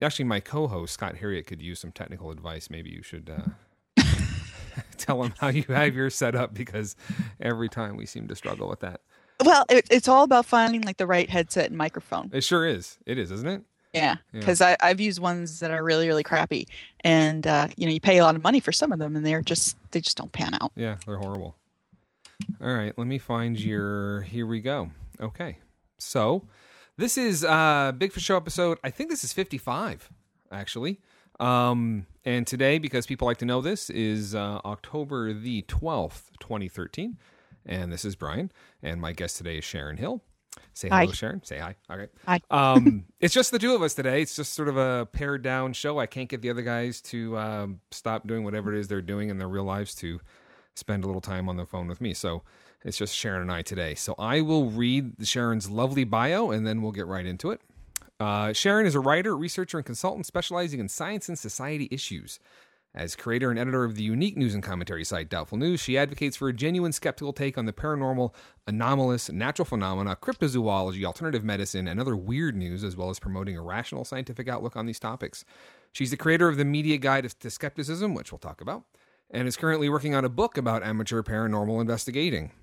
Actually, my co-host, Scott Harriet, could use some technical advice. Maybe you should tell him how you have yours set up, because every time we seem to struggle with that. Well, it's all about finding like the right headset and microphone. It sure is. It is, isn't it? Yeah, Yeah. because I've used ones that are really, really crappy, and you pay a lot of money for some of them, and they just don't pan out. Yeah, they're horrible. All right, let me find your... Here we go. Okay. So, this is Bigfoot Show episode, I think this is 55, actually. And today, because people like to know this, is October the 12th, 2013. And this is Brian. And my guest today is Sharon Hill. Say hello, Hi. Sharon. Say hi. Okay. Hi. It's just the two of us today. It's just sort of a pared down show. I can't get the other guys to stop doing whatever it is they're doing in their real lives to spend a little time on the phone with me. So it's just Sharon and I today. So I will read Sharon's lovely bio, and then we'll get right into it. Sharon is a writer, researcher, and consultant specializing in science and society issues. As creator and editor of the unique news and commentary site Doubtful News, she advocates for a genuine skeptical take on the paranormal, anomalous, natural phenomena, cryptozoology, alternative medicine, and other weird news, as well as promoting a rational scientific outlook on these topics. She's the creator of the Media Guide to Skepticism, which we'll talk about, and is currently working on a book about amateur paranormal investigating.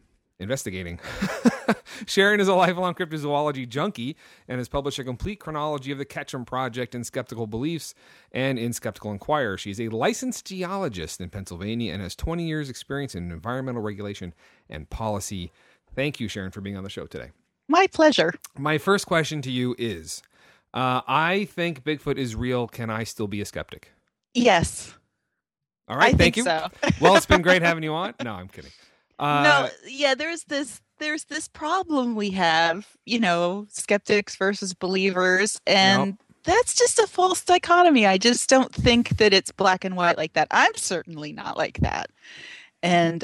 Sharon is a lifelong cryptozoology junkie and has published a complete chronology of the Ketchum Project in Skeptical Beliefs and in Skeptical Inquirer. She's a licensed geologist in Pennsylvania and has 20 years experience in environmental regulation and policy. Thank you, Sharon, for being on the show today. My pleasure. My first question to you is, I think Bigfoot is real. Can I still be a skeptic? Yes. All right, I thank think you. so. Well, it's been great having you on. No, I'm kidding. No, yeah, there's this problem we have, skeptics versus believers, and that's just a false dichotomy. I just don't think that it's black and white like that. I'm certainly not like that. And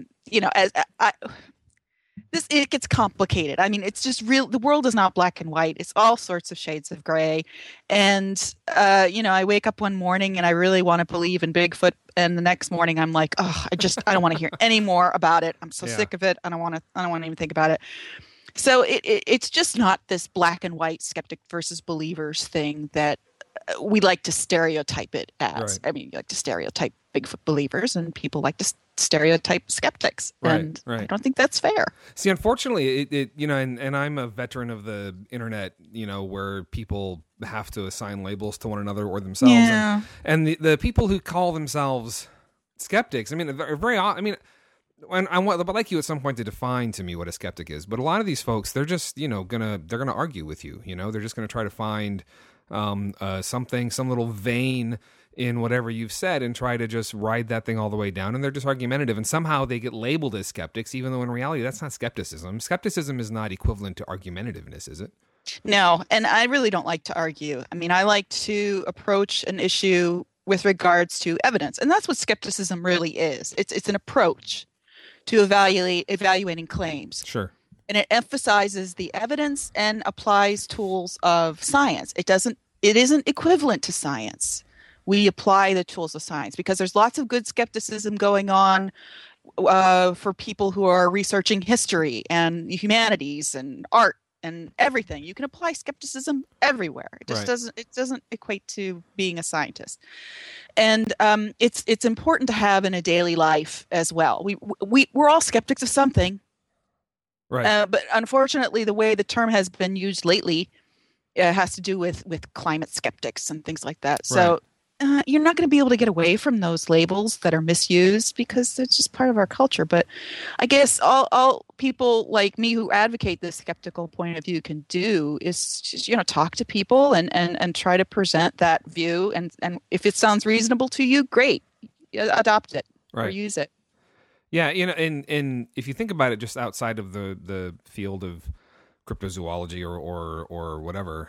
it gets complicated. I mean, it's just real. The world is not black and white. It's all sorts of shades of gray. And I wake up one morning and I really want to believe in Bigfoot, and the next morning I'm like, oh, I don't want to hear any more about it. I'm so sick of it. I don't want to even think about it. So it's just not this black and white skeptic versus believers thing that we like to stereotype it as. Right. I mean, you like to stereotype Bigfoot believers, and people like to stereotype skeptics, and I don't think that's fair. See, unfortunately, and I'm a veteran of the internet, where people have to assign labels to one another or themselves. Yeah. And the people who call themselves skeptics, I mean, they're very, I mean, and I want, but like you at some point to define to me what a skeptic is. But a lot of these folks, they're just, they're gonna argue with you. They're just gonna try to find some little vein in whatever you've said and try to just ride that thing all the way down. And they're just argumentative, and somehow they get labeled as skeptics, even though in reality that's not skepticism. Skepticism is not equivalent to argumentativeness, is it? No, and I really don't like to argue. I mean, I like to approach an issue with regards to evidence, and that's what skepticism really is. It's an approach to evaluating claims. Sure. And it emphasizes the evidence and applies tools of science. It isn't equivalent to science. We apply the tools of science because there's lots of good skepticism going on for people who are researching history and humanities and art and everything. You can apply skepticism everywhere. It just doesn't equate to being a scientist. And it's important to have in a daily life as well. We're all skeptics of something. Right. But unfortunately, the way the term has been used lately has to do with climate skeptics and things like that. So you're not going to be able to get away from those labels that are misused because it's just part of our culture. But I guess all people like me who advocate this skeptical point of view can do is just, talk to people and try to present that view. And if it sounds reasonable to you, great, adopt it or use it. Yeah, and if you think about it, just outside of the field of cryptozoology or whatever,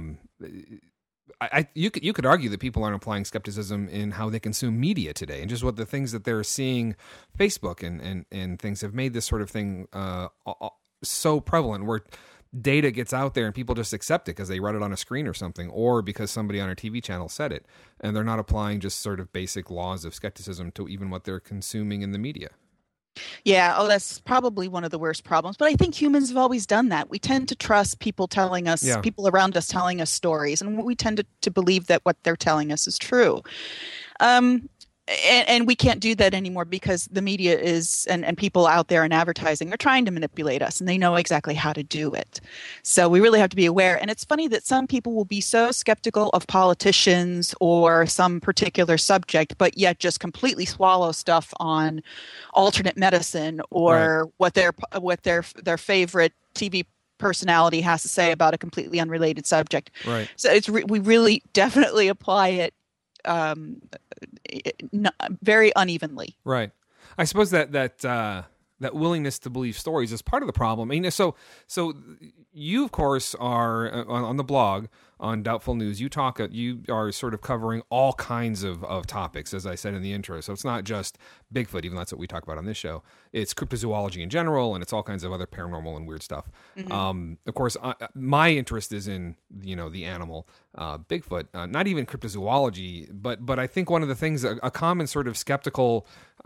you could argue that people aren't applying skepticism in how they consume media today, and just what the things that they're seeing, Facebook and things have made this sort of thing so prevalent, where data gets out there and people just accept it because they read it on a screen or something, or because somebody on a TV channel said it, and they're not applying just sort of basic laws of skepticism to even what they're consuming in the media. Yeah, oh, that's probably one of the worst problems. But I think humans have always done that. We tend to trust people telling us, Yeah, people around us telling us stories, and we tend to believe that what they're telling us is true. Um, and we can't do that anymore because the media is and people out there in advertising are trying to manipulate us and they know exactly how to do it. So we really have to be aware. And it's funny that some people will be so skeptical of politicians or some particular subject, but yet just completely swallow stuff on alternate medicine right, or what their favorite TV personality has to say about a completely unrelated subject. right. So we really definitely apply it um, very unevenly. Right. I suppose that willingness to believe stories is part of the problem. I mean, so you of course are on the blog on Doubtful News. You are sort of covering all kinds of topics, as I said in the intro. So it's not just Bigfoot, even though that's what we talk about on this show. It's cryptozoology in general, and it's all kinds of other paranormal and weird stuff. Of course, my interest is in the animal Bigfoot, not even cryptozoology, but I think one of the things a common sort of skeptical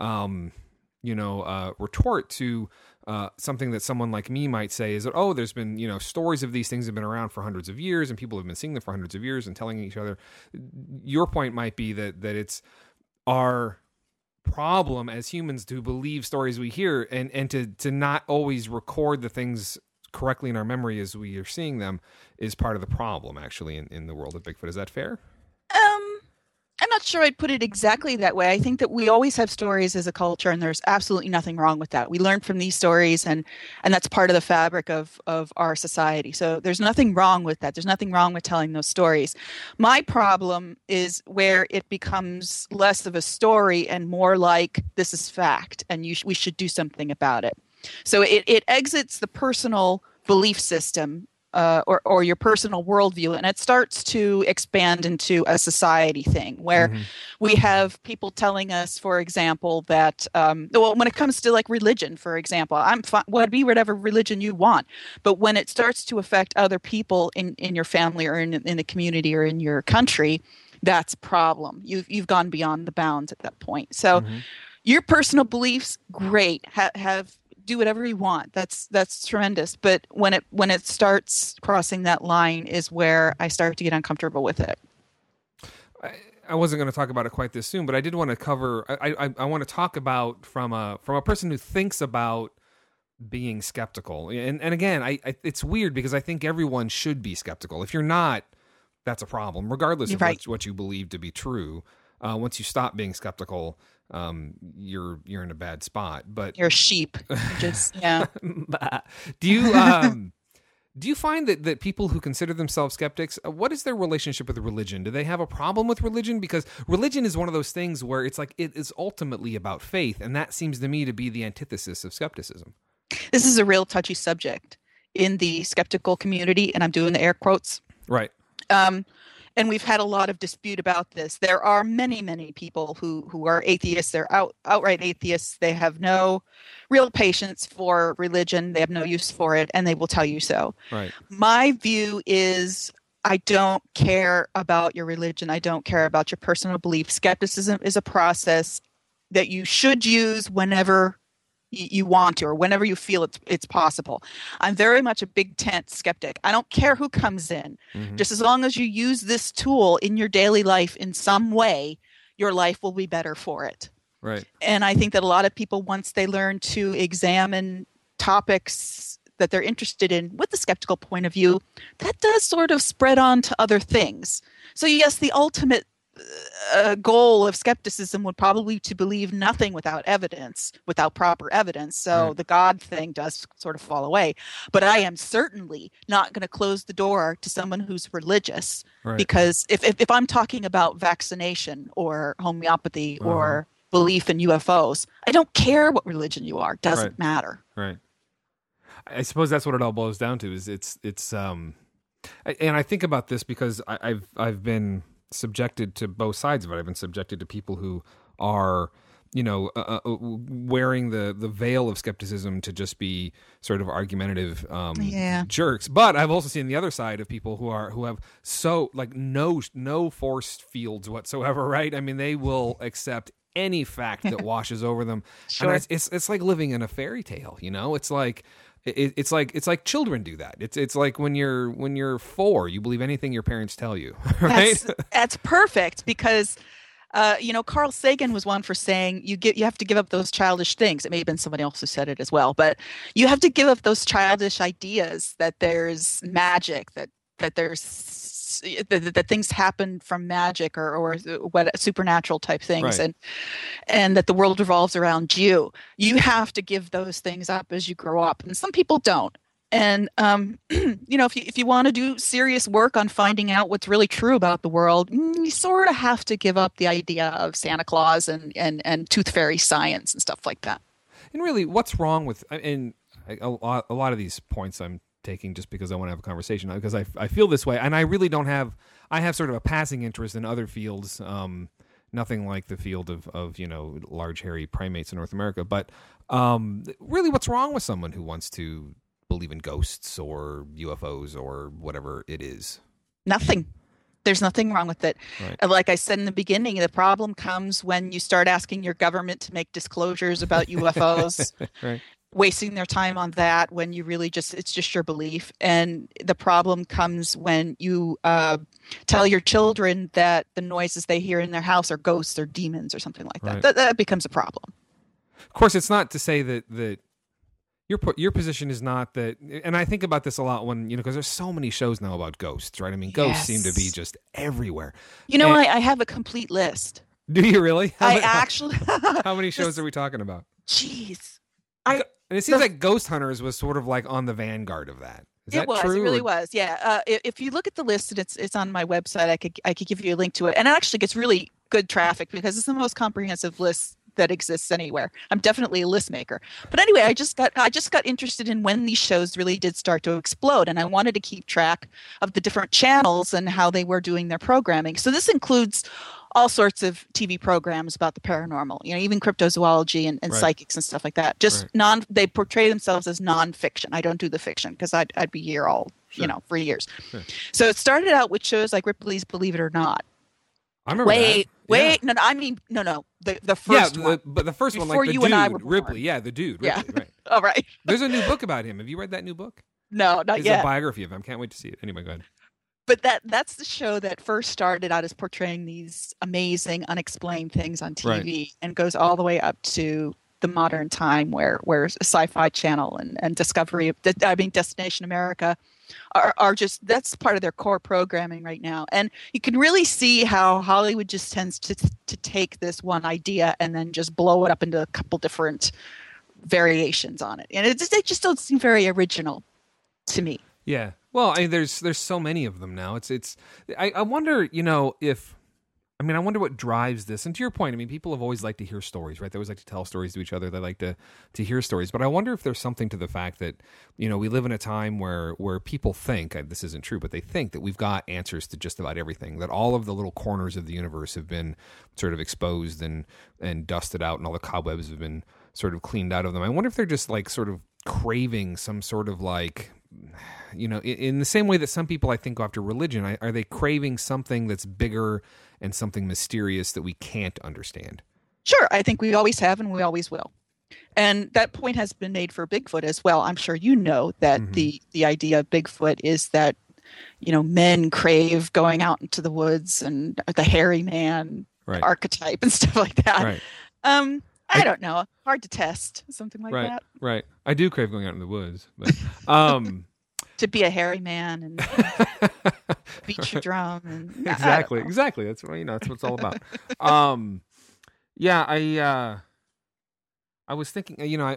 retort to something that someone like me might say is that, oh, there's been, stories of these things have been around for hundreds of years and people have been seeing them for hundreds of years and telling each other. Your point might be that it's our problem as humans to believe stories we hear and to not always record the things correctly in our memory as we are seeing them is part of the problem, actually, in the world of Bigfoot. Is that fair? Um, I'm not sure I'd put it exactly that way. I think that we always have stories as a culture, and there's absolutely nothing wrong with that. We learn from these stories, and that's part of the fabric of our society. So there's nothing wrong with that. There's nothing wrong with telling those stories. My problem is where it becomes less of a story and more like this is fact, and we should do something about it. So it exits the personal belief system or your personal worldview, and it starts to expand into a society thing where we have people telling us, for example, that when it comes to like religion, for example, I'm fine, well, be whatever religion you want, but when it starts to affect other people in your family or in the community or in your country, that's a problem. You've gone beyond the bounds at that point. So your personal beliefs, great, have do whatever you want. That's tremendous. But when it starts crossing that line is where I start to get uncomfortable with it. I wasn't going to talk about it quite this soon, but I did want to cover. I want to talk about from a person who thinks about being skeptical. And again, it's weird because I think everyone should be skeptical. If you're not, that's a problem, regardless of what you believe to be true. Once you stop being skeptical, you're in a bad spot. But you're a sheep. Just yeah. Do you find that people who consider themselves skeptics, what is their relationship with religion? Do they have a problem with religion? Because religion is one of those things where it's like it is ultimately about faith, and that seems to me to be the antithesis of skepticism. This is a real touchy subject in the skeptical community, and I'm doing the air quotes. Right. And we've had a lot of dispute about this. There are many, many people who are atheists. They're outright atheists. They have no real patience for religion. They have no use for it, and they will tell you so. Right. My view is I don't care about your religion. I don't care about your personal belief. Skepticism is a process that you should use whenever you want to or whenever you feel it's possible. I'm very much a big tent skeptic. I don't care who comes in. Just as long as you use this tool in your daily life in some way, your life will be better for it. Right. And I think that a lot of people, once they learn to examine topics that they're interested in with the skeptical point of view, that does sort of spread on to other things. So yes, the ultimate goal of skepticism would probably to believe nothing without evidence, without proper evidence. So the God thing does sort of fall away. But I am certainly not going to close the door to someone who's religious, because if I'm talking about vaccination or homeopathy or belief in UFOs, I don't care what religion you are. Doesn't matter. Right. I suppose that's what it all boils down to. Is it's and I think about this because I've been subjected to both sides of it. I've been subjected to people who are, wearing the veil of skepticism to just be sort of argumentative jerks. But I've also seen the other side of people who have so like no force fields whatsoever. Right? I mean, they will accept any fact that washes over them. Sure. And it's like living in a fairy tale, you know? It's like it's like children do that. It's like when you're 4, you believe anything your parents tell you, right? That's perfect because Carl Sagan was one for saying you have to give up those childish things. It may have been somebody else who said it as well, but you have to give up those childish ideas that there's magic, that there's that things happen from magic or what supernatural type things, Right. and that the world revolves around you. You have to give those things up as you grow up, and some people don't. And if you want to do serious work on finding out what's really true about the world, you sort of have to give up the idea of Santa Claus and tooth fairy science and stuff like that. And really, what's wrong with and a lot of these points I'm taking just because I want to have a conversation, because I feel this way, and I really don't have. I have sort of a passing interest in other fields. Nothing like the field of large hairy primates in North America, but really, what's wrong with someone who wants to believe in ghosts or UFOs or whatever it is? Nothing. There's nothing wrong with it. Right. Like I said in the beginning, the problem comes when you start asking your government to make disclosures about UFOs, Right. wasting their time on that when you really it's just your belief. And the problem comes when you tell your children that the noises they hear in their house are ghosts or demons or something like that. Right. That becomes a problem. Of course, it's not to say that your position is not that, and I think about this a lot when, because there's so many shows now about ghosts, right? I mean, ghosts seem to be just everywhere. I have a complete list. Do you really? Actually. How many shows are we talking about? Jeez. And it seems like Ghost Hunters was sort of like on the vanguard of that. Is that true? It really was. Yeah. If you look at the list, and it's on my website, I could give you a link to it, and it actually gets really good traffic because it's the most comprehensive list that exists anywhere. I'm definitely a list maker. But anyway, I just got interested in when these shows really did start to explode, and I wanted to keep track of the different channels and how they were doing their programming. So this includes all sorts of TV programs about the paranormal, even cryptozoology and Right. psychics and stuff like that. Just they portray themselves as nonfiction. I don't do the fiction because I'd be here all, for years. Sure. So it started out with shows like Ripley's Believe It or Not. I remember that. Wait, no, I mean, no, the first one. But the first one, Before like the you dude, and I were born. Ripley. Yeah, the dude, Ripley, Yeah. right. All right. There's a new book about him. Have you read that new book? No, not It's yet. a biography of him. Can't wait to see it. Anyway, go ahead. But that's the show that first started out as portraying these amazing, unexplained things on TV and goes all the way up to the modern time where Sci-Fi Channel and Discovery, Destination America are just, that's part of their core programming right now. And you can really see how Hollywood just tends to take this one idea and then just blow it up into a couple different variations on it. And they just don't seem very original to me. Yeah. Well, there's so many of them now. I wonder, I wonder what drives this. And to your point, people have always liked to hear stories, right? They always like to tell stories to each other. They like to hear stories. But I wonder if there's something to the fact that, we live in a time where people think, this isn't true, but they think that we've got answers to just about everything, that all of the little corners of the universe have been sort of exposed and dusted out, and all the cobwebs have been sort of cleaned out of them. I wonder if they're just like sort of craving some sort of like, in the same way that some people, I think, go after religion, are they craving something that's bigger and something mysterious that we can't understand? Sure. I think we always have and we always will. And that point has been made for Bigfoot as well. I'm sure you know that the idea of Bigfoot is that, men crave going out into the woods and the hairy man archetype and stuff like that. Right. I don't know. Hard to test, something like that. Right. I do crave going out in the woods, but to be a hairy man and beat your drum and exactly. That's what that's what it's all about. I was thinking,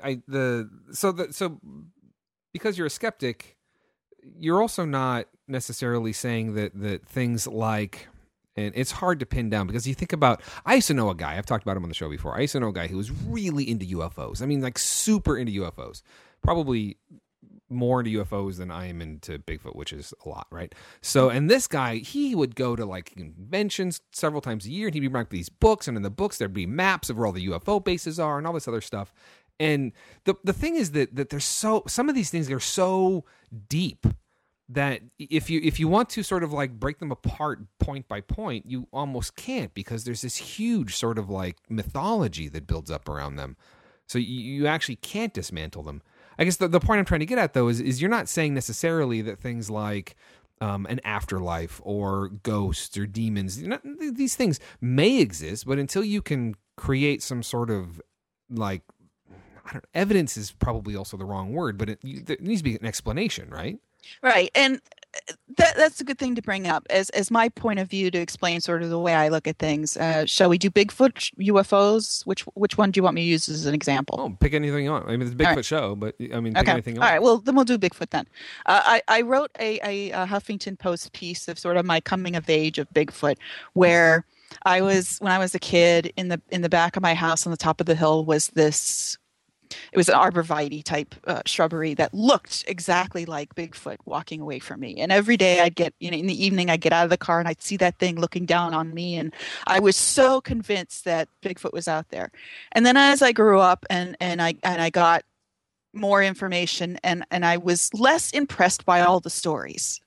so because you're a skeptic, you're also not necessarily saying that things like. And it's hard to pin down because you think about, I used to know a guy, I've talked about him on the show before. I used to know a guy who was really into UFOs. Like super into UFOs. Probably more into UFOs than I am into Bigfoot, which is a lot, right? So, and this guy, he would go to like conventions several times a year, and he'd be bringing these books, and in the books there'd be maps of where all the UFO bases are and all this other stuff. And the thing is that there's some of these things are so deep that if you want to sort of like break them apart point by point, you almost can't, because there's this huge sort of like mythology that builds up around them. So you actually can't dismantle them. I guess the point I'm trying to get at, though, is you're not saying necessarily that things like an afterlife or ghosts or demons, these things may exist, but until you can create some sort of like, evidence is probably also the wrong word, but there needs to be an explanation, right? Right. And that's a good thing to bring up as my point of view to explain sort of the way I look at things. Shall we do Bigfoot, UFOs? Which one do you want me to use as an example? Oh, pick anything you want. I mean, it's a Bigfoot show, but I mean, pick anything you want. All right. Well, then we'll do Bigfoot then. I wrote a Huffington Post piece of sort of my coming of age of Bigfoot, where when I was a kid, in the back of my house on the top of the hill was this. It was an arborvitae type shrubbery that looked exactly like Bigfoot walking away from me. And every day I'd get, in the evening, I'd get out of the car and I'd see that thing looking down on me. And I was so convinced that Bigfoot was out there. And then as I grew up and I got more information and I was less impressed by all the stories.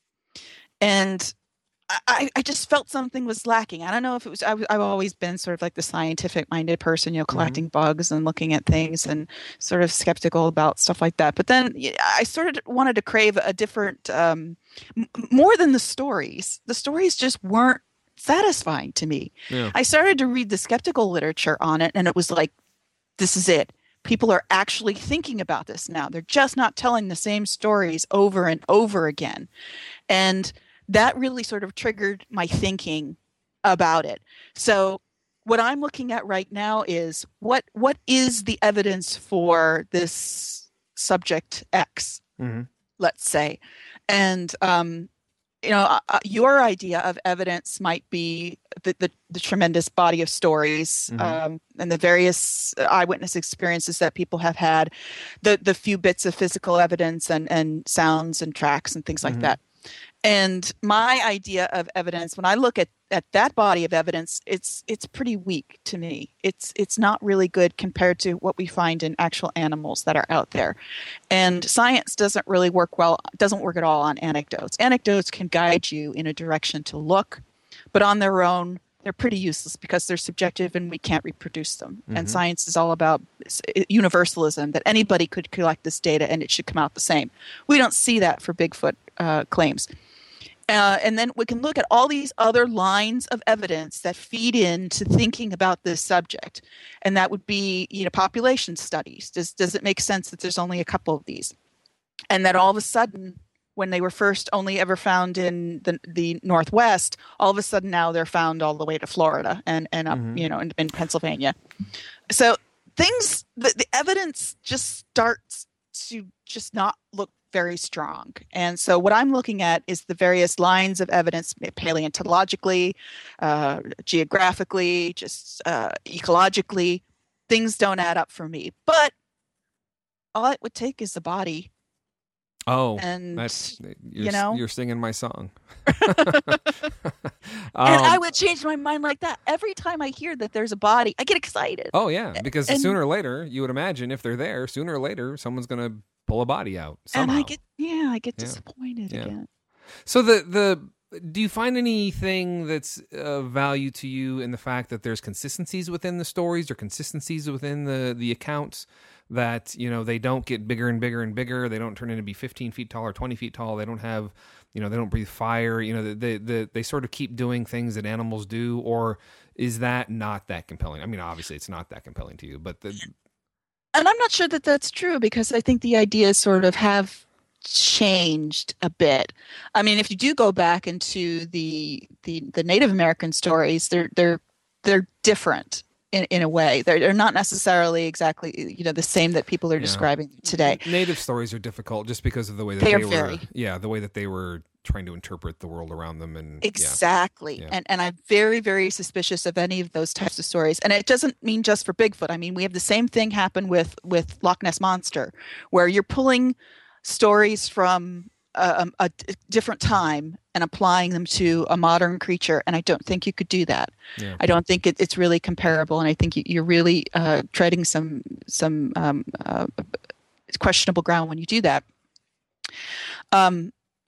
And I just felt something was lacking. I don't know if it was, I've always been sort of like the scientific minded person, collecting bugs and looking at things and sort of skeptical about stuff like that. But then I sort of wanted to crave a different, more than the stories. The stories just weren't satisfying to me. Yeah. I started to read the skeptical literature on it, and it was like, this is it. People are actually thinking about this now. They're just not telling the same stories over and over again. And that really sort of triggered my thinking about it. So what I'm looking at right now is what is the evidence for this subject X, let's say. And, your idea of evidence might be the tremendous body of stories and the various eyewitness experiences that people have had, the few bits of physical evidence and sounds and tracks and things like that. And my idea of evidence, when I look at that body of evidence, it's pretty weak to me. It's not really good compared to what we find in actual animals that are out there. And science doesn't work at all on anecdotes. Anecdotes can guide you in a direction to look, but on their own, they're pretty useless because they're subjective and we can't reproduce them. And science is all about universalism, that anybody could collect this data and it should come out the same. We don't see that for Bigfoot claims. And then we can look at all these other lines of evidence that feed into thinking about this subject. And that would be, population studies. Does it make sense that there's only a couple of these? And that all of a sudden, when they were first only ever found in the Northwest, all of a sudden now they're found all the way to Florida and up, in Pennsylvania. So the evidence just starts to just not look very strong. And so what I'm looking at is the various lines of evidence, paleontologically, geographically, just ecologically. Things don't add up for me. But all it would take is the body. Oh, and you're singing my song. And I would change my mind like that. Every time I hear that there's a body, I get excited. Oh, yeah, because sooner or later, you would imagine if they're there, sooner or later, someone's going to pull a body out somehow. And I get disappointed again. So do you find anything that's of value to you in the fact that there's consistencies within the stories or consistencies within the accounts, that they don't get bigger and bigger and bigger, they don't turn into be 15 feet tall or 20 feet tall, they don't have they don't breathe fire, they sort of keep doing things that animals do? Or is that not that compelling? I mean, obviously it's not that compelling to you, but and I'm not sure that that's true, because I think the ideas sort of have changed a bit. I mean, if you do go back into the Native American stories, they're different in a way. They're not necessarily exactly the same that people are describing today. Native stories are difficult just because of the way that the way that they were trying to interpret the world around them. And exactly. Yeah. And I'm very, very suspicious of any of those types of stories. And it doesn't mean just for Bigfoot. I mean, we have the same thing happen with Loch Ness Monster, where you're pulling stories from a different time and applying them to a modern creature, and I don't think you could do that. Yeah. I don't think it's really comparable, and I think you're really treading some questionable ground when you do that.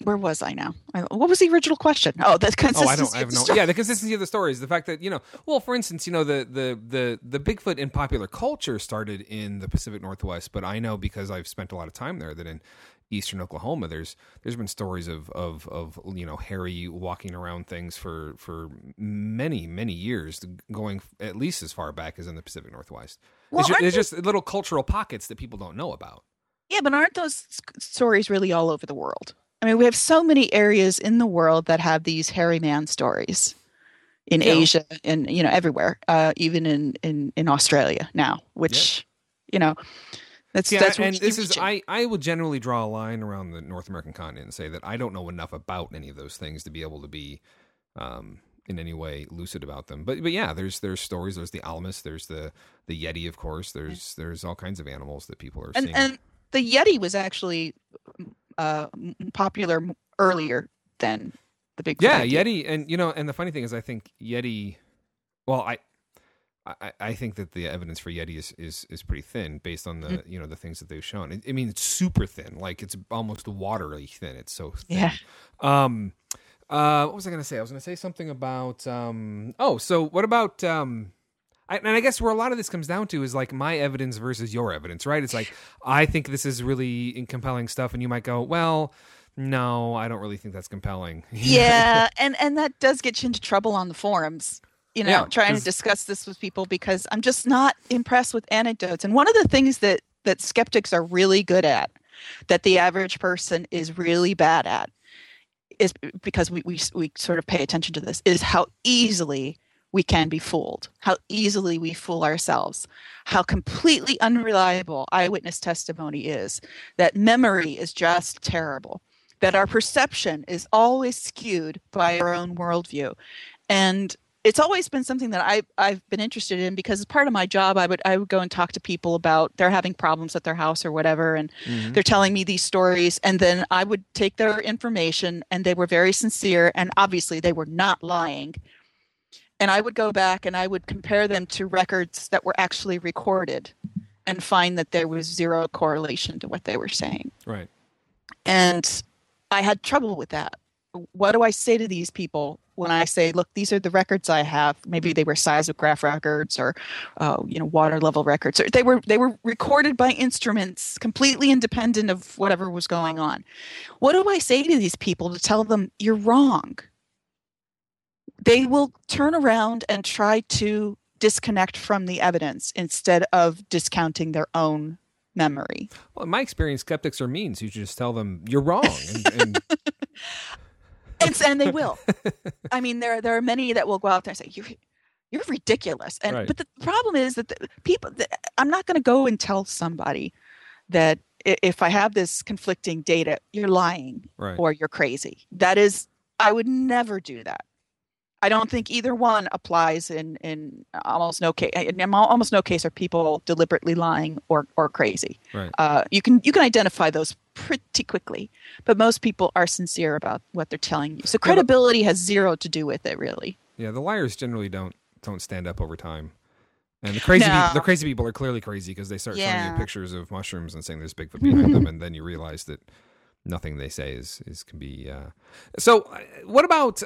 Where was I now? What was the original question? Oh, the Oh, consistency I of have the no. story. Yeah, the consistency of the stories. The fact that well, for instance, the Bigfoot in popular culture started in the Pacific Northwest, but I know because I've spent a lot of time there that in eastern Oklahoma, there's been stories of Harry walking around things for many years, going at least as far back as in the Pacific Northwest. Well, aren't It's they, just little cultural pockets that people don't know about. yeah, but aren't those stories really all over the world? I mean, we have so many areas in the world that have these hairy man stories in Yeah, Asia and everywhere, even in Australia now, yeah. which you know Yeah, that's and really this is reaching. I would generally draw a line around the North American continent and say that I don't know enough about any of those things to be able to be in any way lucid about them. But yeah, there's stories. There's the Almas. There's the Yeti, of course. There's all kinds of animals that people are seeing. And the Yeti was actually popular earlier than the Bigfoot Yeah, idea. Yeti, and and the funny thing is, I think Yeti. Well, I think that the evidence for Yeti is pretty thin based on the the things that they've shown. I mean, it's super thin, like it's almost watery thin. It's so thin. Yeah. What was I going to say? I was going to say something about. So what about? And I guess where a lot of this comes down to is like my evidence versus your evidence, right? It's like I think this is really compelling stuff, and you might go, well, no, I don't really think that's compelling. Yeah, and that does get you into trouble on the forums, Yeah, trying to discuss this with people because I'm just not impressed with anecdotes. And one of the things that skeptics are really good at, that the average person is really bad at, is because we sort of pay attention to this, is how easily we can be fooled, how easily we fool ourselves, how completely unreliable eyewitness testimony is, that memory is just terrible, that our perception is always skewed by our own worldview. And it's always been something that I've been interested in because as part of my job, I would go and talk to people about they're having problems at their house or whatever, and they're telling me these stories, and then I would take their information, and they were very sincere, and obviously they were not lying. And I would go back and I would compare them to records that were actually recorded and find that there was zero correlation to what they were saying. Right. And I had trouble with that. What do I say to these people when I say, look, these are the records I have? Maybe they were seismograph records or, water level records. Or they were recorded by instruments completely independent of whatever was going on. What do I say to these people to tell them you're wrong? They will turn around and try to disconnect from the evidence instead of discounting their own memory. Well, in my experience, skeptics are mean. So you just tell them you're wrong, and And they will. I mean, there are many that will go out there and say you're ridiculous. And Right. but the problem is that I'm not going to go and tell somebody that if I have this conflicting data, you're lying Right. or you're crazy. I would never do that. I don't think either one applies in almost no case. In almost no case are people deliberately lying or crazy. Right. You can identify those pretty quickly, but most people are sincere about what they're telling you. So credibility has zero to do with it, really. Yeah, the liars generally don't stand up over time. And the No. crazy people are clearly crazy because they start showing you Yeah. pictures of mushrooms and saying there's Bigfoot behind them, and then you realize that nothing they say is can be. So, what about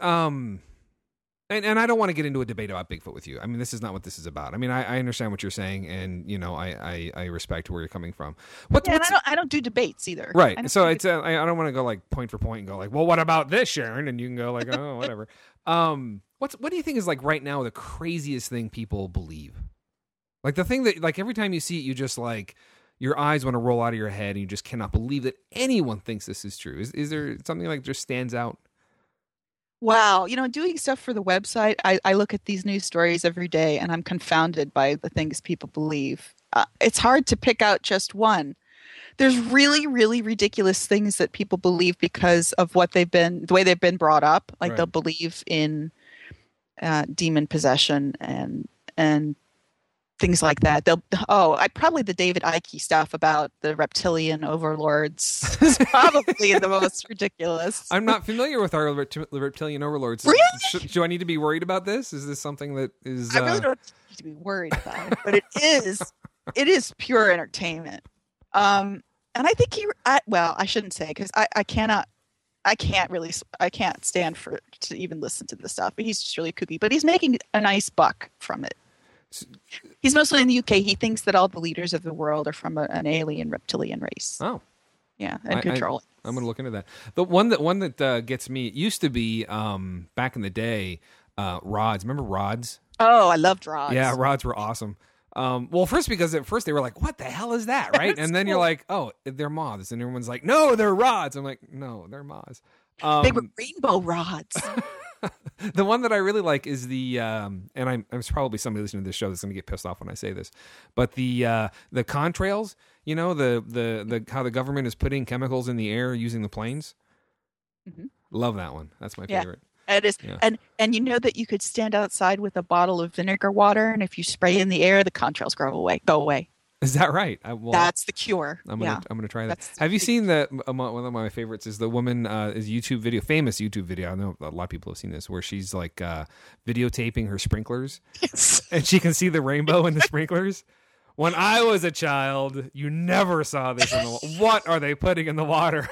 And I don't want to get into a debate about Bigfoot with you. I mean, this is not what this is about. I mean, I understand what you're saying, and I respect where you're coming from. And I don't do debates either. Right. So it's I don't want to go like point for point and go like, well, what about this, Sharon? And you can go like, oh, whatever. What do you think is like right now the craziest thing people believe? Like the thing that like every time you see it, you just like your eyes want to roll out of your head, and you just cannot believe that anyone thinks this is true. Is there something like just stands out? Wow. Doing stuff for the website, I look at these news stories every day and I'm confounded by the things people believe. It's hard to pick out just one. There's really, really ridiculous things that people believe because of the way they've been brought up. Like Right. they'll believe in demon possession and things like that. I probably the David Icke stuff about the reptilian overlords is probably the most ridiculous. I'm not familiar with our reptilian overlords. Really? Do I need to be worried about this? Is this something that is? I really don't need to be worried about it, but it is pure entertainment. And I think I shouldn't say because I cannot I can't stand for to even listen to this stuff. He's just really kooky, but he's making a nice buck from it. He's mostly in the UK. He thinks that all the leaders of the world are from an alien reptilian race. Oh, yeah, and control. I'm going to look into that. The one that gets me, it used to be back in the day, rods. Remember rods? Oh, I loved rods. Yeah, rods were awesome. Well, first because at first they were like, "What the hell is that?" Right, and then cool. You're like, "Oh, they're moths," and everyone's like, "No, they're rods." I'm like, "No, they're moths." They were rainbow rods. The one that I really like is the, and I'm probably somebody listening to this show that's going to get pissed off when I say this, but the contrails, you know, the how the government is putting chemicals in the air using the planes. Mm-hmm. Love that one. That's my favorite. It is, yeah. And you know that you could stand outside with a bottle of vinegar water, and if you spray in the air, the contrails go away. Is that right? That's the cure. I'm gonna try that. Have you seen that? One of my favorites is the woman is famous YouTube video. I know a lot of people have seen this, where she's like videotaping her sprinklers, yes. And she can see the rainbow in the sprinklers. When I was a child, you never saw this in the. What are they putting in the water?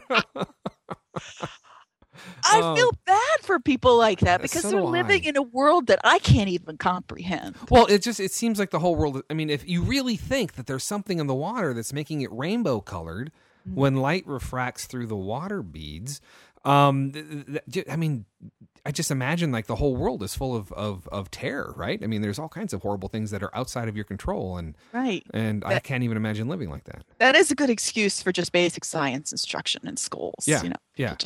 I feel bad for people like that because they're living in a world that I can't even comprehend. Well, it seems like the whole world. I mean, if you really think that there's something in the water that's making it rainbow colored when light refracts through the water beads, I mean, I just imagine like the whole world is full of terror, right? I mean, there's all kinds of horrible things that are outside of your control, and right. And I can't even imagine living like that. That is a good excuse for just basic science instruction in schools. Yeah, you know, yeah,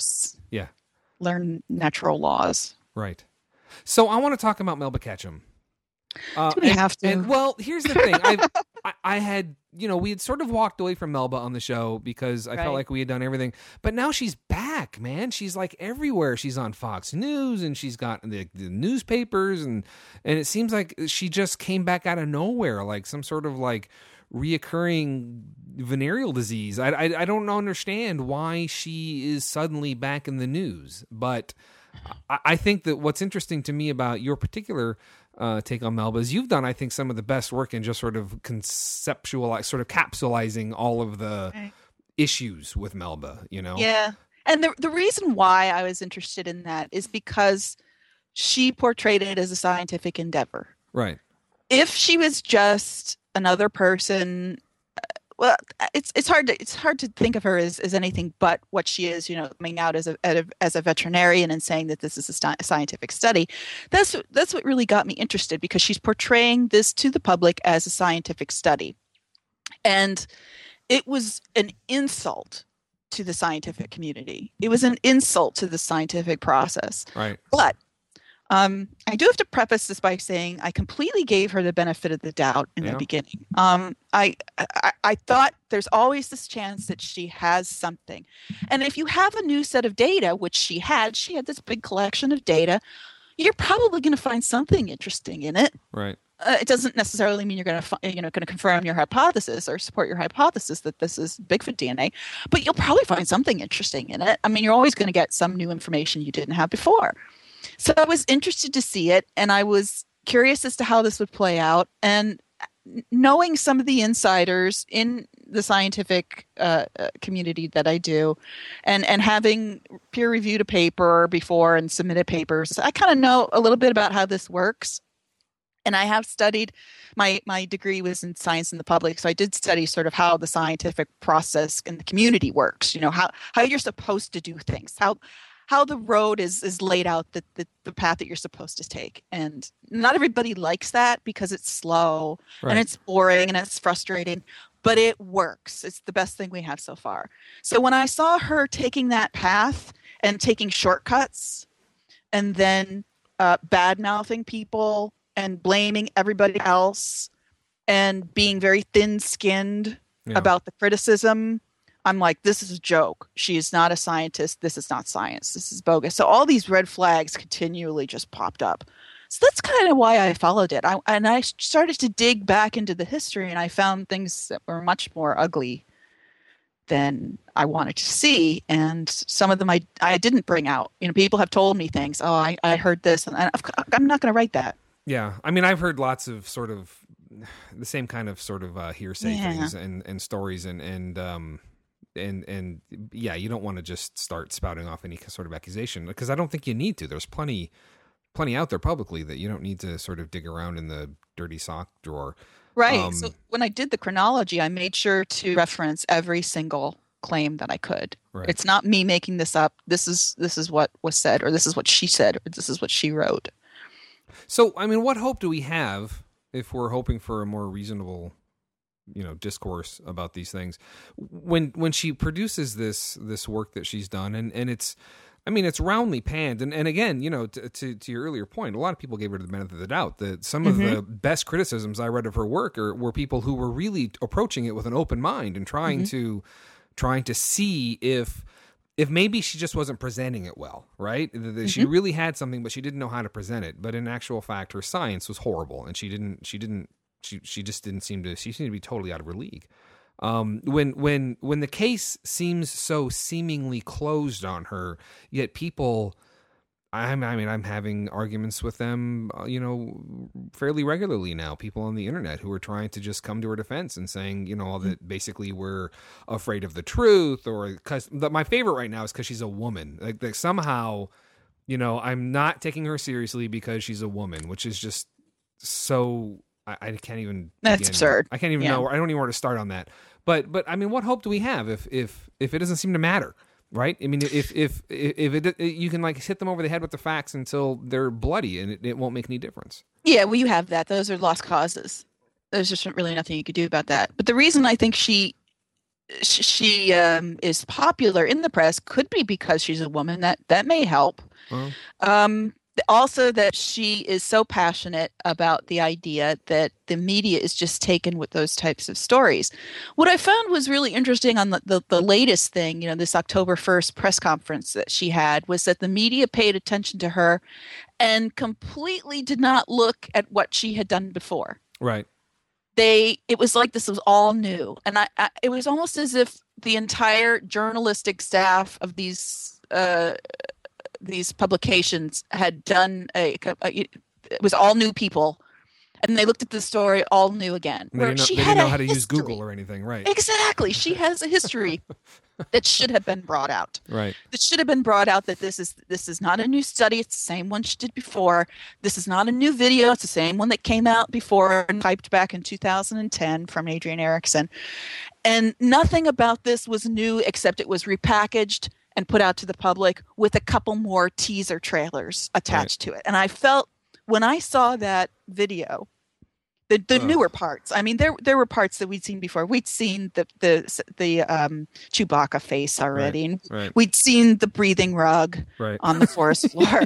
learn natural laws. Right. So I want to talk about Melba Ketchum. Do we have to? Well, here's the thing. I had, we had sort of walked away from Melba on the show because I felt like we had done everything. But now she's back, man. She's like everywhere. She's on Fox News, and she's got the newspapers, and it seems like she just came back out of nowhere, like some sort of like reoccurring venereal disease. I don't understand why she is suddenly back in the news, but I think that what's interesting to me about your particular take on Melba is you've done, I think, some of the best work in just sort of capsulizing all of the issues with Melba, Yeah. And the reason why I was interested in that is because she portrayed it as a scientific endeavor. Right. If she was just another person, well, it's hard to think of her as anything but what she is, coming out as a veterinarian and saying that this is a scientific study. That's what really got me interested, because she's portraying this to the public as a scientific study. And it was an insult to the scientific community. It was an insult to the scientific process. Right. But I do have to preface this by saying I completely gave her the benefit of the doubt in the beginning. I thought there's always this chance that she has something. And if you have a new set of data, which she had this big collection of data, you're probably going to find something interesting in it. Right. It doesn't necessarily mean you're going to confirm your hypothesis or support your hypothesis that this is Bigfoot DNA, but you'll probably find something interesting in it. I mean, you're always going to get some new information you didn't have before. So I was interested to see it, and I was curious as to how this would play out. And knowing some of the insiders in the scientific community that I do, and having peer-reviewed a paper before and submitted papers, I kind of know a little bit about how this works. And I have studied, my degree was in science in the public, so I did study sort of how the scientific process in the community works, how you're supposed to do things, how the road is laid out, the path that you're supposed to take. And not everybody likes that because it's slow and it's boring and it's frustrating, but it works. It's the best thing we have so far. So when I saw her taking that path and taking shortcuts and then bad-mouthing people and blaming everybody else and being very thin-skinned about the criticism, I'm like, this is a joke. She is not a scientist. This is not science. This is bogus. So all these red flags continually just popped up. So that's kind of why I followed it. I started to dig back into the history, and I found things that were much more ugly than I wanted to see. And some of them I didn't bring out. People have told me things. Oh, I heard this, and I'm not going to write that. Yeah. I mean, I've heard lots of sort of the same kind of sort of hearsay things and stories, and and yeah, you don't want to just start spouting off any sort of accusation, because I don't think you need to. There's plenty out there publicly that you don't need to sort of dig around in the dirty sock drawer. Right. So when I did the chronology, I made sure to reference every single claim that I could. Right. It's not me making this up. This is what was said, or this is what she said, or this is what she wrote. So, I mean, what hope do we have if we're hoping for a more reasonable, discourse about these things when she produces this work that she's done, and it's, I mean, it's roundly panned, and again, to your earlier point, a lot of people gave her the benefit of the doubt. That some of the best criticisms I read of her work were people who were really approaching it with an open mind and trying to see if maybe she just wasn't presenting it well, right? That she really had something, but she didn't know how to present it. But in actual fact, her science was horrible, and she just didn't seem to. She seemed to be totally out of her league. When the case seems so seemingly closed on her, yet people, I'm having arguments with them, fairly regularly now. People on the internet who are trying to just come to her defense and saying, that basically we're afraid of the truth, or because my favorite right now is because she's a woman. Like somehow, I'm not taking her seriously because she's a woman, which is just so. I can't even. That's absurd. I can't even know. I don't even know where to start on that. But I mean, what hope do we have if it doesn't seem to matter, right? I mean, if you can like hit them over the head with the facts until they're bloody, and it won't make any difference. Yeah, well, you have that. Those are lost causes. There's just really nothing you could do about that. But the reason I think she is popular in the press could be because she's a woman. That may help. Also, that she is so passionate about the idea that the media is just taken with those types of stories. What I found was really interesting on the latest thing, this October 1st press conference that she had, was that the media paid attention to her and completely did not look at what she had done before. Right. It was like this was all new. And it was almost as if the entire journalistic staff of these publications had done it was all new people, and they looked at the story all new again. They didn't know how to use Google or anything, right? Exactly. She has a history that should have been brought out. Right. That should have been brought out, that this is not a new study. It's the same one she did before. This is not a new video. It's the same one that came out before and typed back in 2010 from Adrian Erickson. And nothing about this was new except it was repackaged and put out to the public with a couple more teaser trailers attached to it. And I felt when I saw that video, the newer parts. I mean, there were parts that we'd seen before. We'd seen the Chewbacca face already, and we'd seen the breathing rug on the forest floor.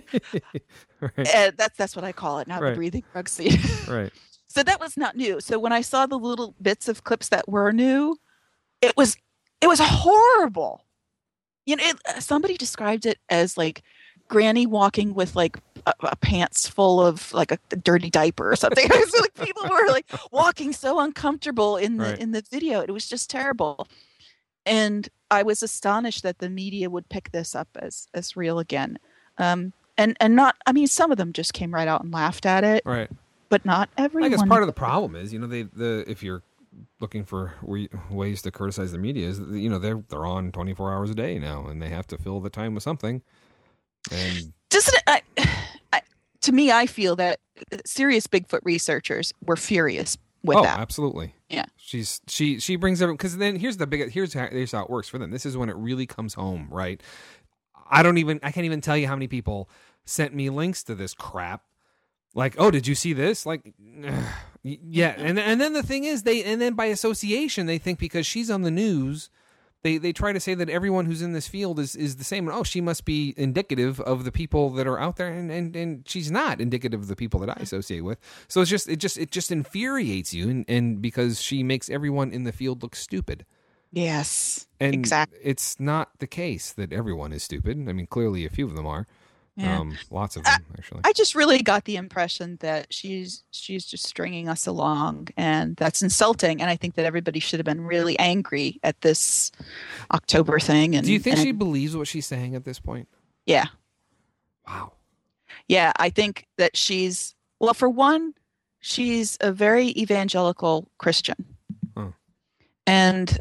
That's what I call it now, the breathing rug scene. Right. So that was not new. So when I saw the little bits of clips that were new, it was horrible. Somebody described it as like Granny walking with like a pants full of like a dirty diaper or something. It was like people were like walking so uncomfortable in the video. It was just terrible. And I was astonished that the media would pick this up as real again. And not, I mean, some of them just came right out and laughed at it. Right. But not everyone. I guess part of the problem is, if you're looking for ways to criticize the media, is they're on 24 hours a day now, and they have to fill the time with something. And doesn't it? To me, I feel that serious Bigfoot researchers were furious with that. Oh, absolutely. Yeah. She brings everyone, because then here's how it works for them. This is when it really comes home, right? I can't even tell you how many people sent me links to this crap. Like, oh, did you see this? Like, yeah. And then the thing is, then by association, they think because she's on the news, they try to say that everyone who's in this field is the same. Oh, she must be indicative of the people that are out there, and she's not indicative of the people that I associate with. So it just infuriates you, and because she makes everyone in the field look stupid. Yes, and exactly. It's not the case that everyone is stupid. I mean, clearly a few of them are. Yeah. Lots of them, actually. I just really got the impression that she's just stringing us along, and that's insulting. And I think that everybody should have been really angry at this October thing. And do you think she believes what she's saying at this point? Yeah. Wow. Yeah, I think that well, for one, she's a very evangelical Christian. Oh. And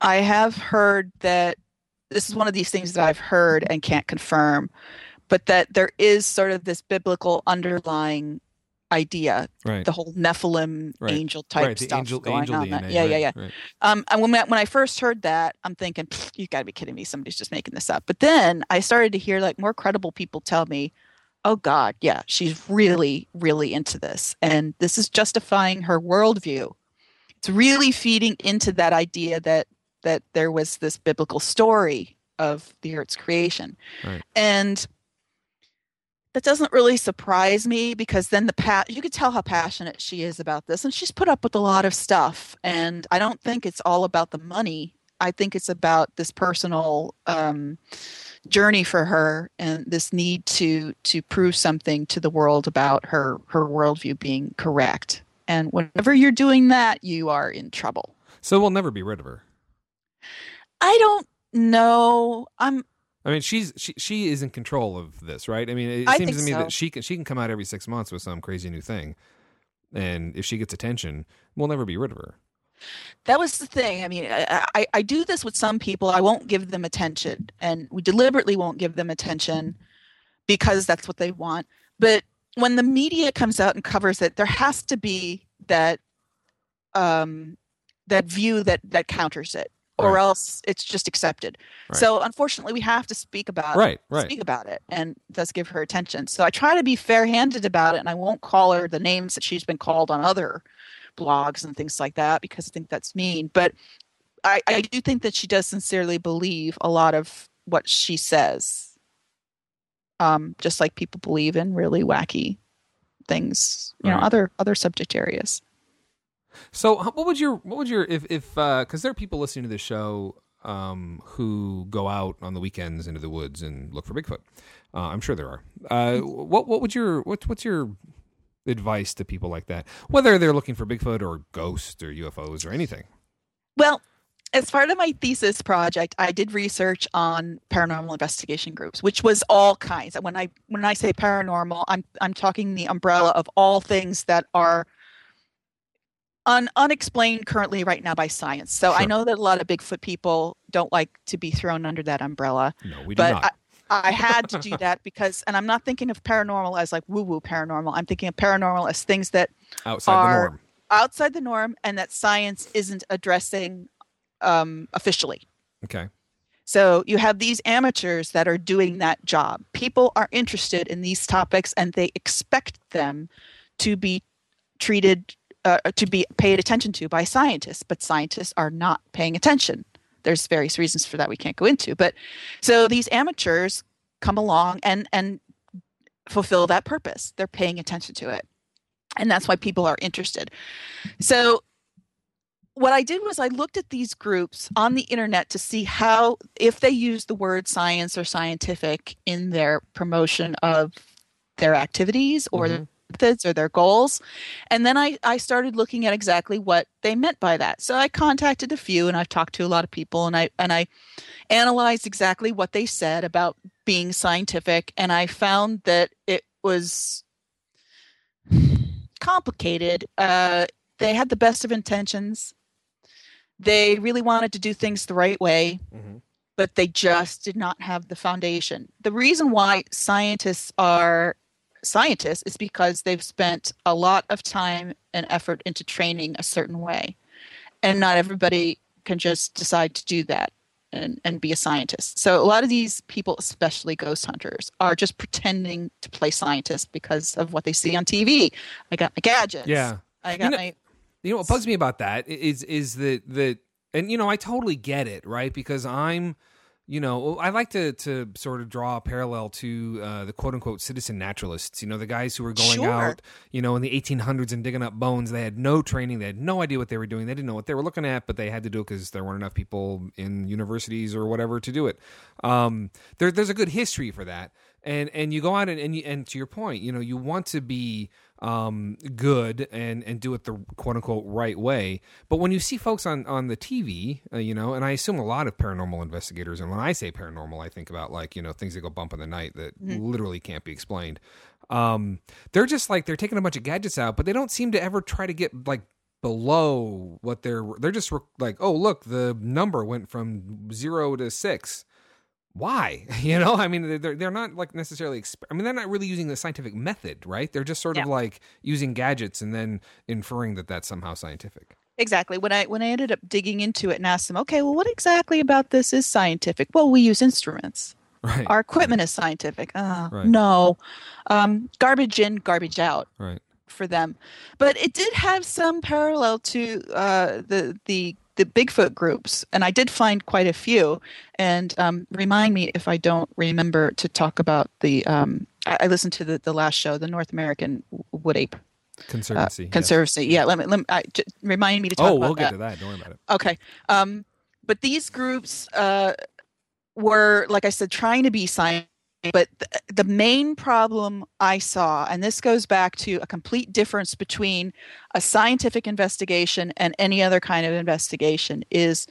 I have heard that this is one of these things that I've heard and can't confirm, but that there is sort of this biblical underlying idea, Right. the whole Nephilim Right. angel type Right. The stuff going angel on. DNA. Yeah, yeah, Right. yeah. Right. And when I first heard that, I'm thinking, you got to be kidding me. Somebody's just making this up. But then I started to hear like more credible people tell me, oh God, yeah, she's really, really into this. And this is justifying her worldview. It's really feeding into that idea that there was this biblical story of the Earth's creation. Right. And that doesn't really surprise me because then you could tell how passionate she is about this, and she's put up with a lot of stuff. And I don't think it's all about the money. I think it's about this personal journey for her and this need to prove something to the world about her worldview being correct. And whenever you're doing that, you are in trouble. So we'll never be rid of her. I don't know. I mean, she is in control of this, right? I mean, it I seems think to me so. that she can come out every 6 months with some crazy new thing, and if she gets attention, we'll never be rid of her. That was the thing. I mean, I do this with some people. I won't give them attention, and we deliberately won't give them attention because that's what they want. But when the media comes out and covers it, there has to be that that view that counters it, or Right. else it's just accepted. Right. So unfortunately, we have to speak about Right. it, and thus give her attention. So I try to be fair-handed about it, and I won't call her the names that she's been called on other blogs and things like that because I think that's mean. But I do think that she does sincerely believe a lot of what she says. Just like people believe in really wacky things, Right. other subject areas. So what would your if because there are people listening to this show who go out on the weekends into the woods and look for Bigfoot. I'm sure there are. What's your advice to people like that, whether they're looking for Bigfoot or ghosts or UFOs or anything? Well, as part of my thesis project, I did research on paranormal investigation groups, which was all kinds. When I say paranormal, I'm talking the umbrella of all things that are unexplained currently right now by science. So I Sure. know that a lot of Bigfoot people don't like to be thrown under that umbrella. No, we do But not. I had to do that because, and I'm not thinking of paranormal as like woo-woo paranormal. I'm thinking of paranormal as things that Outside the are norm. outside the norm and that science isn't addressing officially. Okay. So you have these amateurs that are doing that job. People are interested in these topics and they expect them to be treated, to be paid attention to by scientists, but scientists are not paying attention. There's various reasons for that we can't go into. But so these amateurs come along and fulfill that purpose. They're paying attention to it. And that's why people are interested. So what I did was I looked at these groups on the internet to see how, if they use the word science or scientific in their promotion of their activities or their methods or their goals. And then I started looking at exactly what they meant by that. So I contacted a few and I've talked to a lot of people and I analyzed exactly what they said about being scientific. And I found that it was complicated. They had the best of intentions. They really wanted to do things the right way, but they just did not have the foundation. The reason why scientists are scientists is because they've spent a lot of time and effort into training a certain way. And not everybody can just decide to do that and be a scientist. So a lot of these people, especially ghost hunters, are just pretending to play scientists because of what they see on TV. I got my gadgets. Yeah. I got my... You know what bugs me about that is that and I totally get it, right? Because I'm, I like to sort of draw a parallel to the quote unquote citizen naturalists. The guys who were going out, in the 1800s and digging up bones. They had no training. They had no idea what they were doing. They didn't know what they were looking at, but they had to do it because there weren't enough people in universities or whatever to do it. There's a good history for that. And you go out and to your point, you want to be good and do it the quote unquote right way. But when you see folks on the TV, and I assume a lot of paranormal investigators, and when I say paranormal, I think about things that go bump in the night that literally can't be explained. They're just they're taking a bunch of gadgets out, but they don't seem to ever try to get below what they're just like, oh, look, the number went from 0 to 6. Why? I mean, they're not like necessarily, they're not really using the scientific method, right? They're just sort of like using gadgets and then inferring that that's somehow scientific. Exactly. When I ended up digging into it and asked them, okay, well, what exactly about this is scientific? Well, we use instruments. Right. Our equipment is scientific. Right. No. Garbage in, garbage out. Right. For them. But it did have some parallel to the Bigfoot groups, and I did find quite a few. And remind me if I don't remember to talk about the. I listened to the last show, the North American Wood Ape Conservancy. Conservancy. Yes. Yeah. Let me remind me to talk about that. Oh, we'll get to that. Don't worry about it. Okay. But these groups were, like I said, trying to be scientific. But the main problem I saw, and this goes back to a complete difference between a scientific investigation and any other kind of investigation, is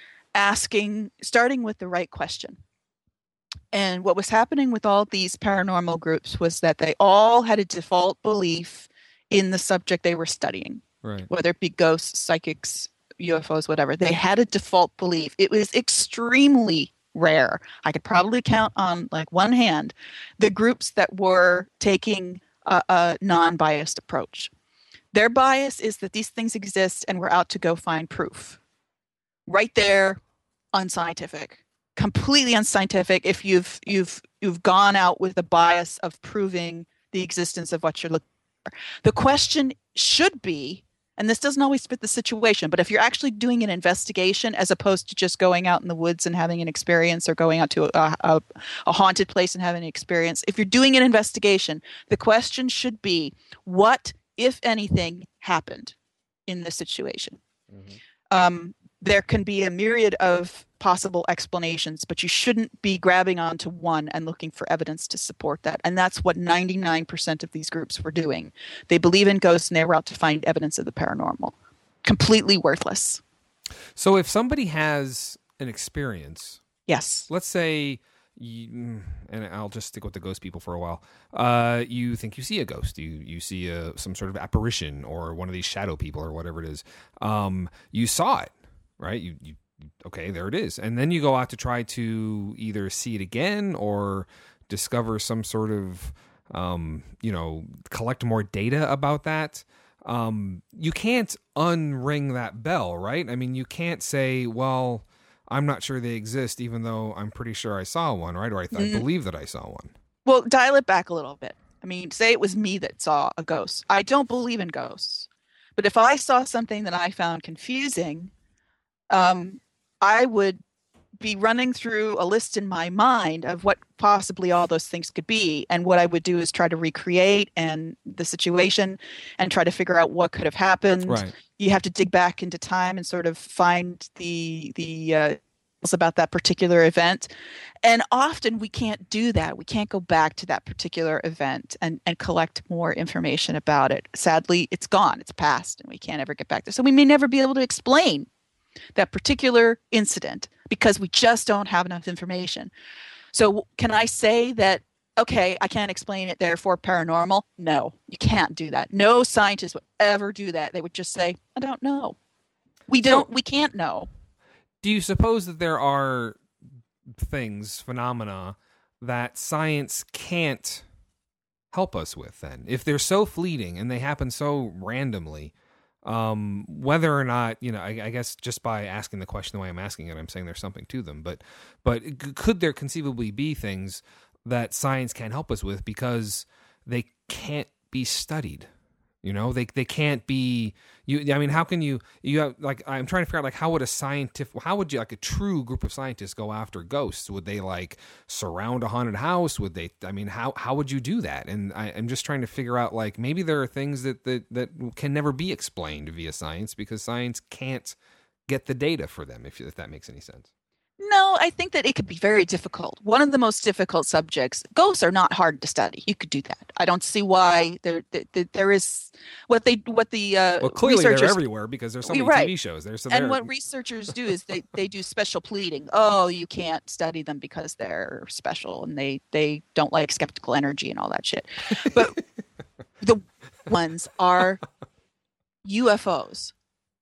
starting with the right question. And what was happening with all these paranormal groups was that they all had a default belief in the subject they were studying, right? Whether it be ghosts, psychics, UFOs, whatever. They had a default belief. It was extremely rare. I could probably count on like one hand the groups that were taking a non-biased approach. Their bias is that these things exist and we're out to go find proof. Right there, unscientific, completely unscientific. If you've gone out with a bias of proving the existence of what you're looking for, the question should be, and this doesn't always fit the situation, but if you're actually doing an investigation as opposed to just going out in the woods and having an experience, or going out to a haunted place and having an experience, if you're doing an investigation, the question should be, what, if anything, happened in this situation? Mm-hmm. There can be a myriad of possible explanations, but you shouldn't be grabbing onto one and looking for evidence to support that. And that's what 99% of these groups were doing. They believe in ghosts and they were out to find evidence of the paranormal. Completely worthless. So if somebody has an experience, yes, let's say, and I'll just stick with the ghost people for a while. You think you see a ghost, you see some sort of apparition or one of these shadow people or whatever it is. You saw it. Right? You okay, there it is. And then you go out to try to either see it again or discover some sort of, collect more data about that. You can't unring that bell, right? I mean, you can't say, well, I'm not sure they exist, even though I'm pretty sure I saw one, right? Or I believe that I saw one. Well, dial it back a little bit. I mean, say it was me that saw a ghost. I don't believe in ghosts. But if I saw something that I found confusing, I would be running through a list in my mind of what possibly all those things could be. And what I would do is try to recreate the situation and try to figure out what could have happened. Right. You have to dig back into time and sort of find the about that particular event. And often we can't do that. We can't go back to that particular event and collect more information about it. Sadly, it's gone. It's past and we can't ever get back there. So we may never be able to explain that particular incident because we just don't have enough information. So can I say that, okay, I can't explain it, therefore paranormal? No, you can't do that. No scientist would ever do that. They would just say, I don't know. We can't know. Do you suppose that there are phenomena that science can't help us with then? If they're so fleeting and they happen so randomly, whether or not, I guess just by asking the question the way I'm asking it, I'm saying there's something to them. But could there conceivably be things that science can't help us with because they can't be studied? They can't be. How can you have, like, I'm trying to figure out, like, how would a true group of scientists go after ghosts? Would they like surround a haunted house? Would they? How would you do that? And I'm just trying to figure out, like, maybe there are things that can never be explained via science because science can't get the data for them. If that makes any sense. No, I think that it could be very difficult. One of the most difficult subjects. Ghosts are not hard to study. You could do that. I don't see why there is what the well, clearly they're everywhere because there's so many TV shows. What researchers do is they do special pleading. Oh, you can't study them because they're special and they don't like skeptical energy and all that shit. But the ones are UFOs.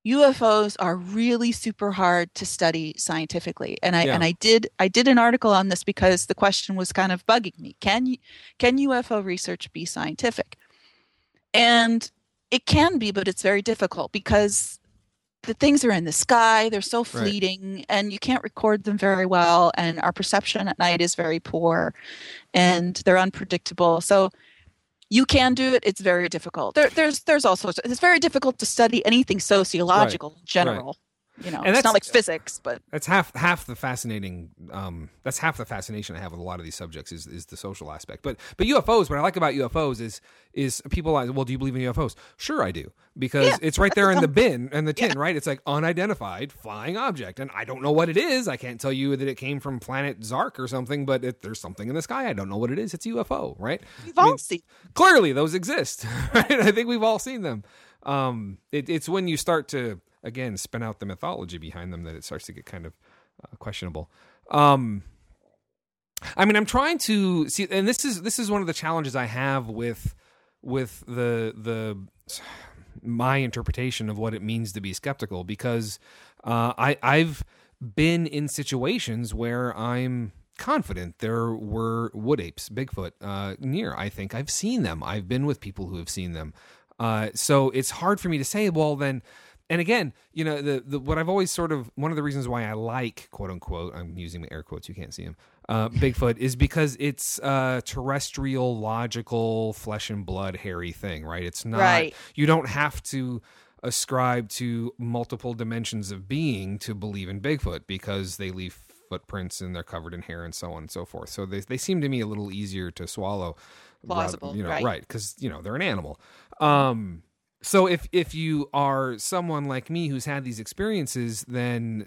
UFOs are really super hard to study scientifically. And Yeah. I did an article on this because the question was kind of bugging me. Can UFO research be scientific? And it can be, but it's very difficult because the things are in the sky, they're so Right. fleeting, and you can't record them very well, and our perception at night is very poor, and they're unpredictable. So you can do it. It's very difficult. There's all sorts. It's very difficult to study anything Right. sociological in Right. general. You know, And it's not like physics, but that's half the fascinating. That's half the fascination I have with a lot of these subjects is the social aspect. But UFOs, what I like about UFOs is people like, well, do you believe in UFOs? Sure, I do, because yeah, it's right there in the bin and the tin, yeah, right? It's like unidentified flying object, and I don't know what it is. I can't tell you that it came from planet Zark or something, but there's something in the sky. I don't know what it is. It's a UFO, right? we've I all mean, seen. clearly those exist, right? I think we've all seen them. It's when you start to again spin out the mythology behind them that it starts to get kind of questionable. I mean, I'm trying to see, and this is one of the challenges I have with the my interpretation of what it means to be skeptical, because I've been in situations where I'm confident there were wood apes, Bigfoot, near. I think I've seen them. I've been with people who have seen them. So it's hard for me to say, well, then, and again, you know, the what I've always sort of, one of the reasons why I like, quote unquote, I'm using the air quotes, you can't see them, Bigfoot, is because it's a terrestrial, logical, flesh and blood, hairy thing, right? It's not, Right. you don't have to ascribe to multiple dimensions of being to believe in Bigfoot, because they leave footprints and they're covered in hair and so on and so forth. So they seem to me a little easier to swallow. Plausible, You know, right. right? Because you know they're an animal. So if you are someone like me who's had these experiences, then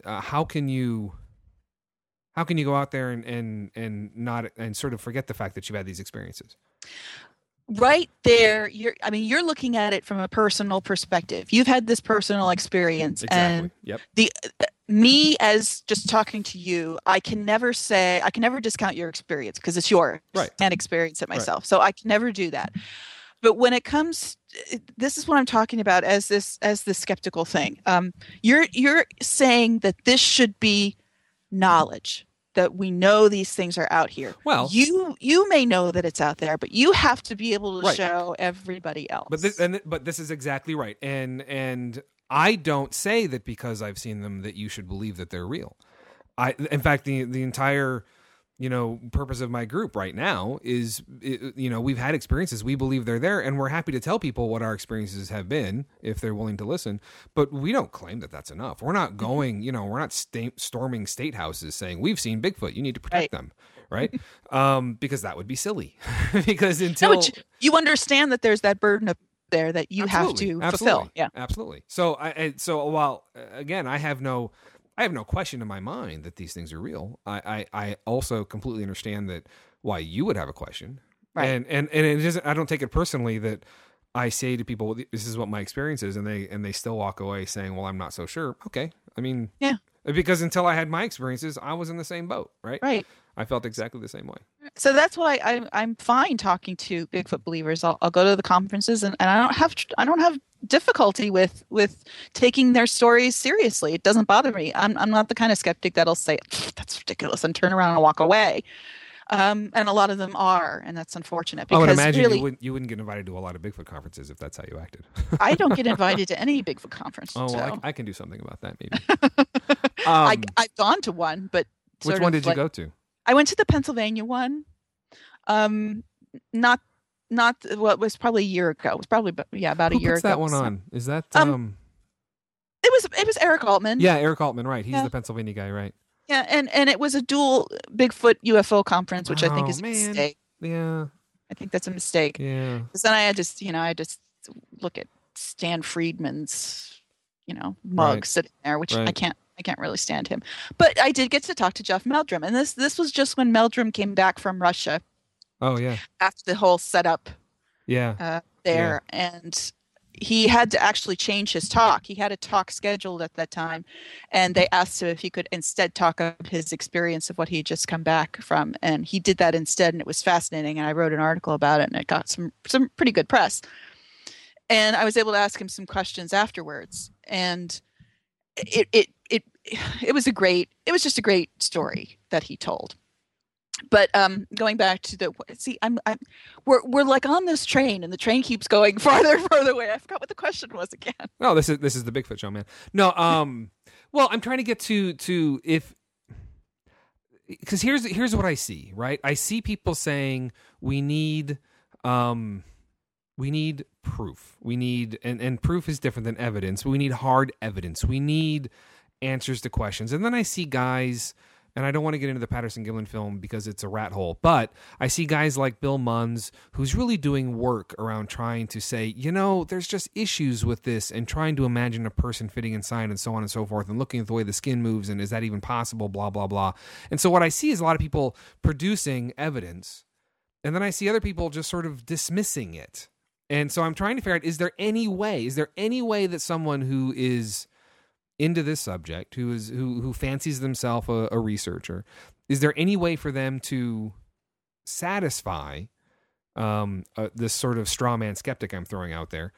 how can you go out there and not and sort of forget the fact that you've had these experiences? Right there, you're looking at it from a personal perspective. You've had this personal experience, Exactly. and Yep. the me as just talking to you, I can never discount your experience because it's yours. Right. And experience it Right. myself. So I can never do that. But when it comes, this is what I'm talking about as the skeptical thing. You're saying that this should be knowledge, that we know these things are out here. Well, you may know that it's out there, but you have to be able to Right. show everybody else. but this is exactly right. And I don't say that because I've seen them that you should believe that they're real. In fact, the entire, you know, purpose of my group right now is, you know, we've had experiences. We believe they're there, and we're happy to tell people what our experiences have been if they're willing to listen. But we don't claim that that's enough. We're not going, you know, we're not storming state houses saying we've seen Bigfoot. You need to protect Right. them, right? Because that would be silly. Because No, until but you understand that there's that burden up there that you have to fulfill. Yeah. Absolutely. So so while again, I have no question in my mind that these things are real. I also completely understand that why you would have a question. Right. And it isn't, I don't take it personally that I say to people, well, this is what my experience is, and they still walk away saying, well, I'm not so sure. Okay. I mean, Yeah. because until I had my experiences, I was in the same boat, right? Right. I felt exactly the same way. So that's why I'm fine talking to Bigfoot believers. I'll go to the conferences, and I don't have difficulty with taking their stories seriously. It doesn't bother me. I'm not the kind of skeptic that'll say that's ridiculous and turn around and walk away. And a lot of them are, and that's unfortunate. I would Because imagine really, you wouldn't get invited to a lot of Bigfoot conferences if that's how you acted. I don't get invited to any Bigfoot conference. Oh, well, so. I can do something about that maybe. I've gone to one, but Which sort one of did you like- go to? I went to the Pennsylvania one. Not what was probably a year ago. It was probably about Who a year puts ago. that one So- on? Is that It was Eric Altman. yeah, Eric Altman, right? He's Yeah. the Pennsylvania guy, right? Yeah, and it was a dual Bigfoot UFO conference, which I think Oh, is a man. mistake. Yeah, I think that's a mistake. yeah. Because then I just look at Stan Friedman's, mug Right. sitting there, which Right. I can't really stand him. But I did get to talk to Jeff Meldrum, and this was just when Meldrum came back from Russia Oh, yeah, after the whole setup yeah. there, and he had to actually change his talk. He had a talk scheduled at that time, and they asked him if he could instead talk about his experience of what he had just come back from, and he did that instead, and it was fascinating. And I wrote an article about it, and it got some pretty good press. And I was able to ask him some questions afterwards, and it was just a great story that he told. But going back to we're like on this train, and the train keeps going farther and farther away. I forgot what the question was again. No, this is the Bigfoot show, man. No, well, I'm trying to get to if, because here's what I see, right? I see people saying we need proof. We need, and proof is different than evidence. We need hard evidence. We need answers to questions. And then I see guys, and I don't want to get into the Patterson-Gimlin film because it's a rat hole, but I see guys like Bill Munns, who's really doing work around trying to say, there's just issues with this, and trying to imagine a person fitting inside and so on and so forth, and looking at the way the skin moves, and is that even possible, blah, blah, blah. And so what I see is a lot of people producing evidence, and then I see other people just sort of dismissing it. And so I'm trying to figure out, is there any way that someone who is into this subject, who fancies themselves a researcher, is there any way for them to satisfy this sort of straw man skeptic I'm throwing out there,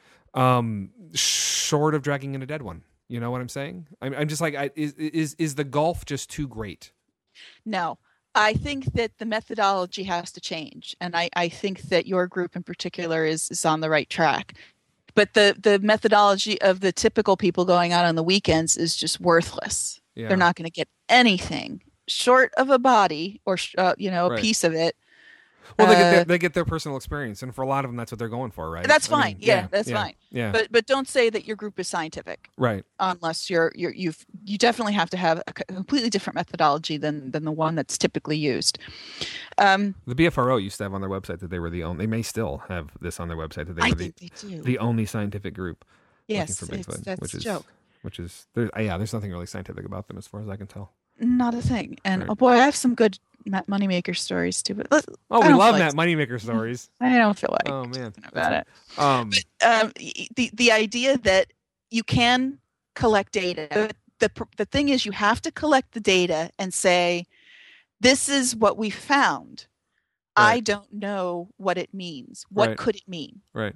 short of dragging in a dead one? You know what I'm saying? I'm just like, is the gulf just too great? No. I think that the methodology has to change, and I think that your group in particular is on the right track. But the methodology of the typical people going out on the weekends is just worthless. Yeah. They're not going to get anything short of a body or a piece of it. Well, they get their personal experience, and for a lot of them, that's what they're going for, right? That's fine. That's fine. Yeah. But don't say that your group is scientific, right? Unless you definitely have to have a completely different methodology than the one that's typically used. The BFRO used to have on their website that they were the only. They may still have this on their website that they were the only scientific group. Yes, looking for Bigfoot, that's a joke. Which is there's nothing really scientific about them as far as I can tell. Not a thing. And right. Oh boy, I have some good Matt Moneymaker stories too. But we love Matt Moneymaker stories. I don't feel like talking about it. But, the idea that you can collect data. The thing is, you have to collect the data and say, this is what we found. Right. I don't know what it means. What could it mean? Right.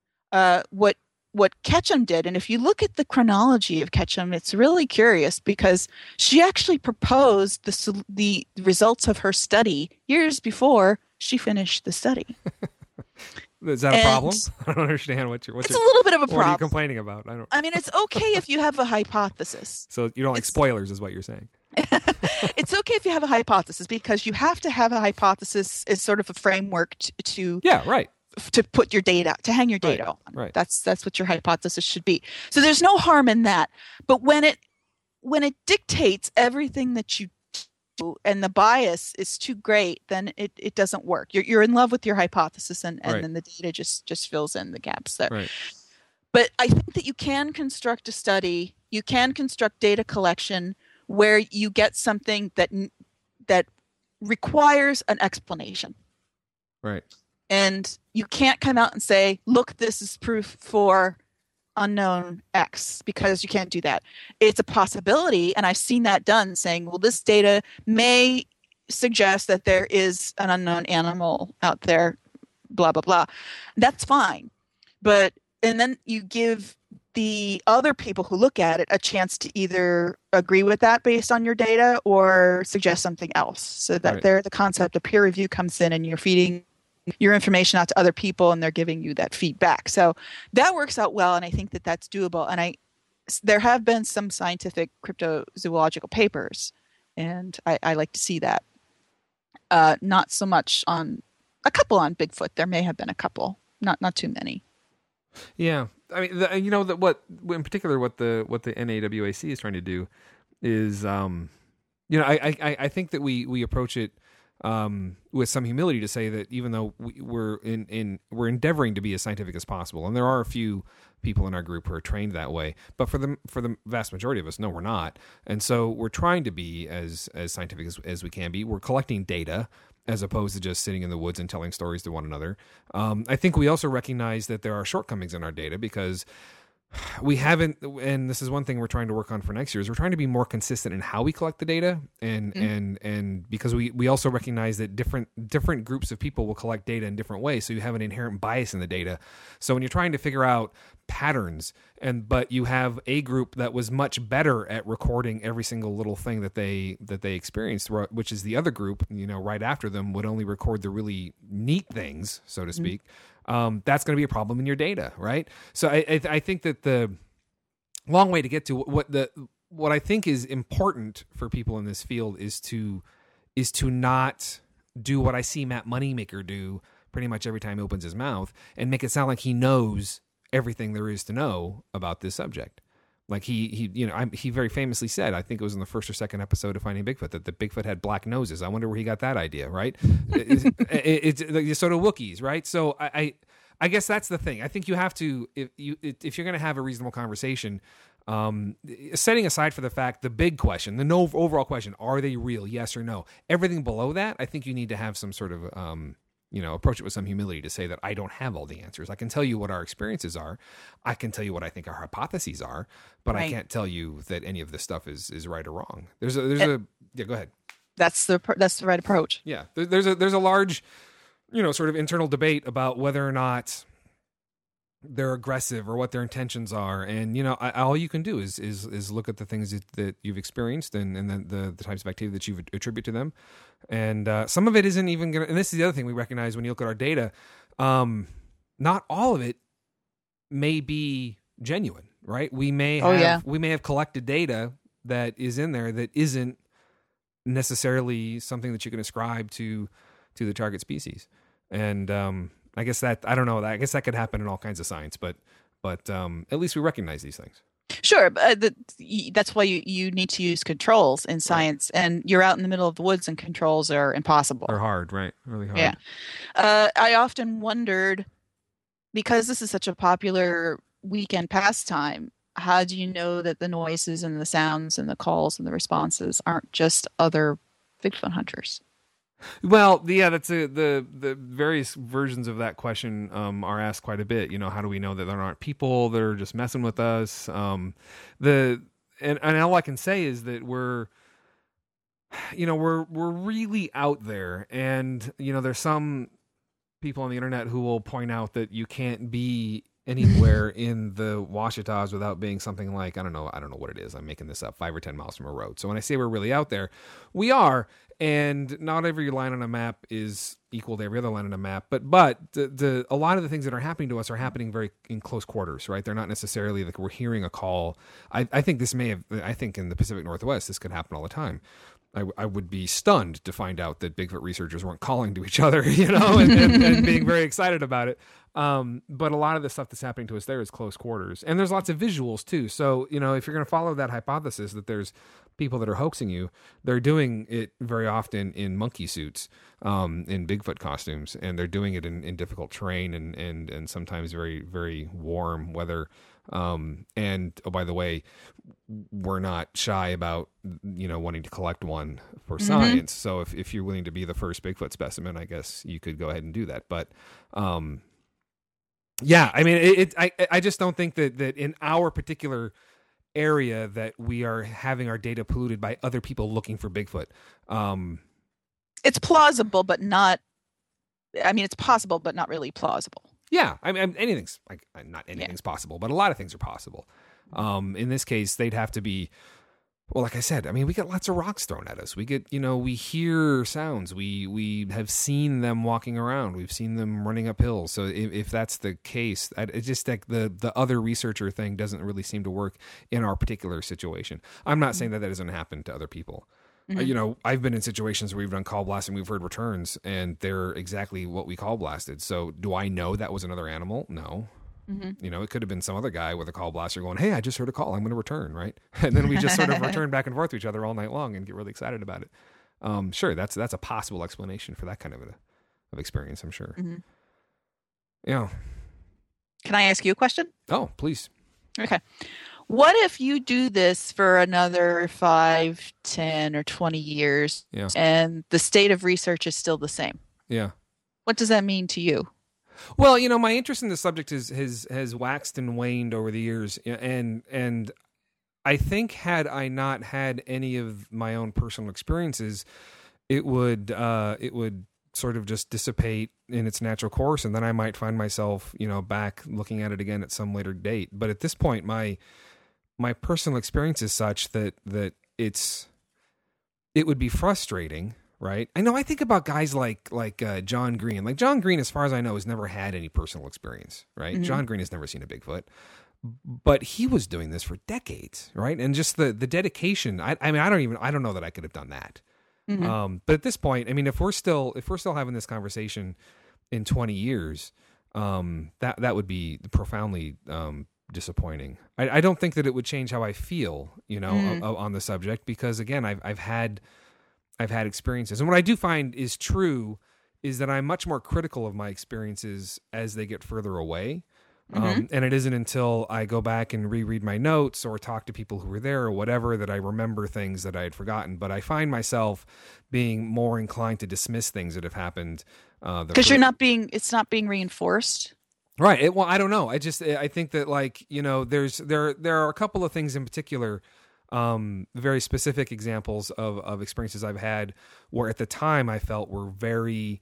What Ketchum did, and if you look at the chronology of Ketchum, it's really curious because she actually proposed the results of her study years before she finished the study. Is that a problem? I don't understand it's a little bit of a problem. What are you complaining about? I mean, it's okay if you have a hypothesis. So you don't like spoilers, is what you're saying. It's okay if you have a hypothesis because you have to have a hypothesis as sort of a framework to put your data, to hang your data on. Right. That's what your hypothesis should be. So there's no harm in that. But when it dictates everything that you do and the bias is too great, then it doesn't work. You're in love with your hypothesis and then the data just fills in the gaps there. Right. But I think that you can construct a study, you can construct data collection where you get something that requires an explanation. Right. And you can't come out and say, look, this is proof for unknown X, because you can't do that. It's a possibility, and I've seen that done, saying, well, this data may suggest that there is an unknown animal out there, blah, blah, blah. That's fine. And then you give the other people who look at it a chance to either agree with that based on your data or suggest something else. So that there, the concept of peer review comes in, and you're feeding your information out to other people and they're giving you that feedback. So that works out well, and I think that that's doable. And there have been some scientific cryptozoological papers, and I like to see that. Not so much on a couple on Bigfoot. There may have been a couple, not too many. Yeah, I mean, what in particular what the NAWAC is trying to do is, I think that we approach it with some humility to say that even though we're endeavoring to be as scientific as possible, and there are a few people in our group who are trained that way, but for the vast majority of us, no, we're not. And so we're trying to be as scientific as we can be. We're collecting data as opposed to just sitting in the woods and telling stories to one another. I think we also recognize that there are shortcomings in our data because we haven't, and this is one thing we're trying to work on for next year, is we're trying to be more consistent in how we collect the data, and because we also recognize that different groups of people will collect data in different ways, so you have an inherent bias in the data. So when you're trying to figure out patterns, but you have a group that was much better at recording every single little thing that they experienced, which is the other group, right after them would only record the really neat things, so to speak. That's going to be a problem in your data, right? So I think that the long way to get to what I think is important for people in this field is to not do what I see Matt Moneymaker do pretty much every time he opens his mouth and make it sound like he knows everything there is to know about this subject. Like he very famously said, I think it was in the first or second episode of Finding Bigfoot, that the Bigfoot had black noses. I wonder where he got that idea, right? It's like sort of Wookiees, right? So I guess that's the thing. I think you have to, if you're going to have a reasonable conversation, setting aside for the fact, the big question, the no overall question, are they real? Yes or no? Everything below that, I think you need to have some sort of approach it with some humility to say that I don't have all the answers. I can tell you what our experiences are. I can tell you what I think our hypotheses are, but I can't tell you that any of this stuff is right or wrong. Yeah, go ahead. That's the right approach. Yeah. There's a large, sort of internal debate about whether or not they're aggressive or what their intentions are. And, all you can do is look at the things that you've experienced and then the types of activity that you attribute to them. And some of it isn't even going to, and this is the other thing we recognize when you look at our data, not all of it may be genuine, right? We may have collected data that is in there that isn't necessarily something that you can ascribe to the target species. And I guess that, I don't know, I guess that could happen in all kinds of science, but at least we recognize these things. Sure, but that's why you need to use controls in science, right. And you're out in the middle of the woods, and controls are impossible. They're hard, right? Really hard. Yeah. I often wondered, because this is such a popular weekend pastime, how do you know that the noises and the sounds and the calls and the responses aren't just other Bigfoot hunters? Well, yeah, that's the various versions of that question are asked quite a bit. How do we know that there aren't people that are just messing with us? And all I can say is that we're really out there, and there's some people on the internet who will point out that you can't be anywhere in the Ouachitas without being something like, I don't know what it is. I'm making this up, 5 or 10 miles from a road. So when I say we're really out there, we are, and not every line on a map is equal to every other line on a map. But a lot of the things that are happening to us are happening very in close quarters, right? They're not necessarily like we're hearing a call. I think in the Pacific Northwest, this could happen all the time. I would be stunned to find out that Bigfoot researchers weren't calling to each other, and being very excited about it. But a lot of the stuff that's happening to us there is close quarters, and there's lots of visuals too. So, if you're going to follow that hypothesis that there's people that are hoaxing you, they're doing it very often in monkey suits, in Bigfoot costumes, and they're doing it in difficult terrain and sometimes very, very warm weather. And oh, by the way, we're not shy about, wanting to collect one for science. So if you're willing to be the first Bigfoot specimen, I guess you could go ahead and do that. But, yeah, I mean, I just don't think that in our particular area that we are having our data polluted by other people looking for Bigfoot. It's plausible, but not, it's possible, but not really plausible. Yeah, I mean, not anything's possible, but a lot of things are possible. In this case, they'd have to be, well, like I said, we get lots of rocks thrown at us. We get, we hear sounds. We have seen them walking around. We've seen them running up hills. So if that's the case, it's just like the other researcher thing doesn't really seem to work in our particular situation. I'm not saying that doesn't happen to other people. I've been in situations where we've done call blasting, we've heard returns, and they're exactly what we call blasted. So do I know that was another animal? No. It could have been some other guy with a call blaster going, "Hey, I just heard a call. I'm going to return," right? And then we just sort of return back and forth to each other all night long and get really excited about it. Sure, that's a possible explanation for that kind of experience, I'm sure. Yeah. Can I ask you a question? Oh, please. Okay. What if you do this for another 5, 10, or 20 years, and the state of research is still the same? Yeah. What does that mean to you? Well, my interest in the subject has waxed and waned over the years, and I think had I not had any of my own personal experiences, it would sort of just dissipate in its natural course, and then I might find myself, back looking at it again at some later date. But at this point, my personal experience is such that it would be frustrating, right? I know I think about guys like John Green. Like John Green, as far as I know, has never had any personal experience, right? Mm-hmm. John Green has never seen a Bigfoot. But he was doing this for decades, right? And just the dedication. I don't know that I could have done that. Mm-hmm. But at this point, I mean, if we're still having this conversation in 20 years, that would be profoundly disappointing. I don't think that it would change how I feel, on the subject, because again, I've had experiences, and what I do find is true is that I'm much more critical of my experiences as they get further away. Mm-hmm. And it isn't until I go back and reread my notes or talk to people who were there or whatever that I remember things that I had forgotten. But I find myself being more inclined to dismiss things that have happened. Because it's not being reinforced. Right. Well, I don't know. I think that there are a couple of things in particular, very specific examples of experiences I've had where at the time I felt were very,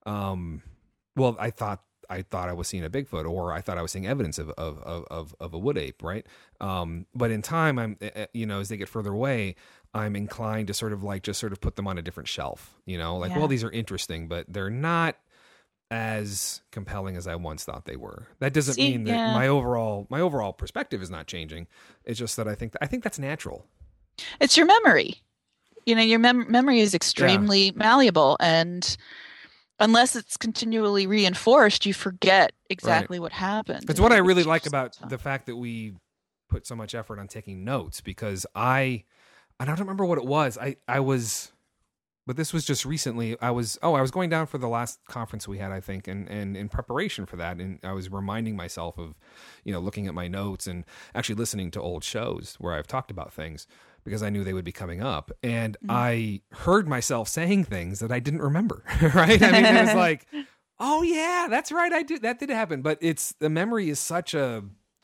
I thought I was seeing a Bigfoot, or I thought I was seeing evidence of a wood ape, right? But in time, I'm, as they get further away, I'm inclined to sort of put them on a different shelf, well, these are interesting, but they're not as compelling as I once thought they were. That doesn't mean that my overall perspective is not changing. It's just that I think that's natural. It's your memory. Your memory is extremely malleable, and unless it's continually reinforced, you forget exactly what happened. It's what I really like about the fact that we put so much effort on taking notes, because I don't remember what it was. But this was just recently. I was going down for the last conference we had, I think, and in preparation for that, and I was reminding myself of, looking at my notes and actually listening to old shows where I've talked about things, because I knew they would be coming up. And I heard myself saying things that I didn't remember, right? I mean, it was like, oh yeah, that's right. That did happen. But the memory is such a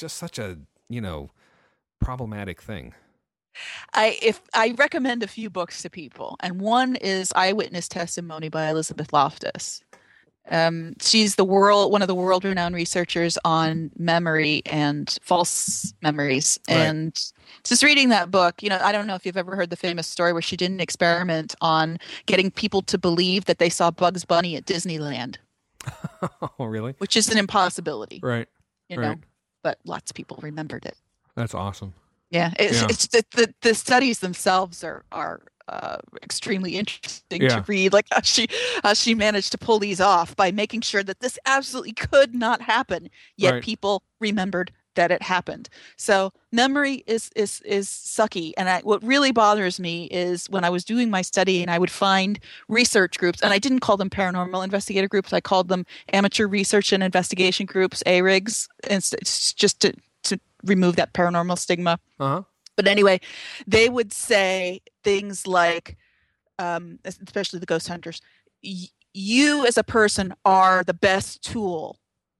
problematic thing. I recommend a few books to people, and one is Eyewitness Testimony by Elizabeth Loftus. She's one of the world-renowned researchers on memory and false memories. Right. And just reading that book, I don't know if you've ever heard the famous story where she did an experiment on getting people to believe that they saw Bugs Bunny at Disneyland. Oh, really? Which is an impossibility. Right. But lots of people remembered it. That's awesome. Yeah. It's the studies themselves are extremely interesting to read, like how she managed to pull these off by making sure that this absolutely could not happen, yet people remembered that it happened. So memory is sucky, and what really bothers me is when I was doing my study and I would find research groups, and I didn't call them paranormal investigator groups, I called them amateur research and investigation groups, ARIGs, and just to remove that paranormal stigma. Uh-huh. But anyway, they would say things like, especially the ghost hunters, you as a person are the best tool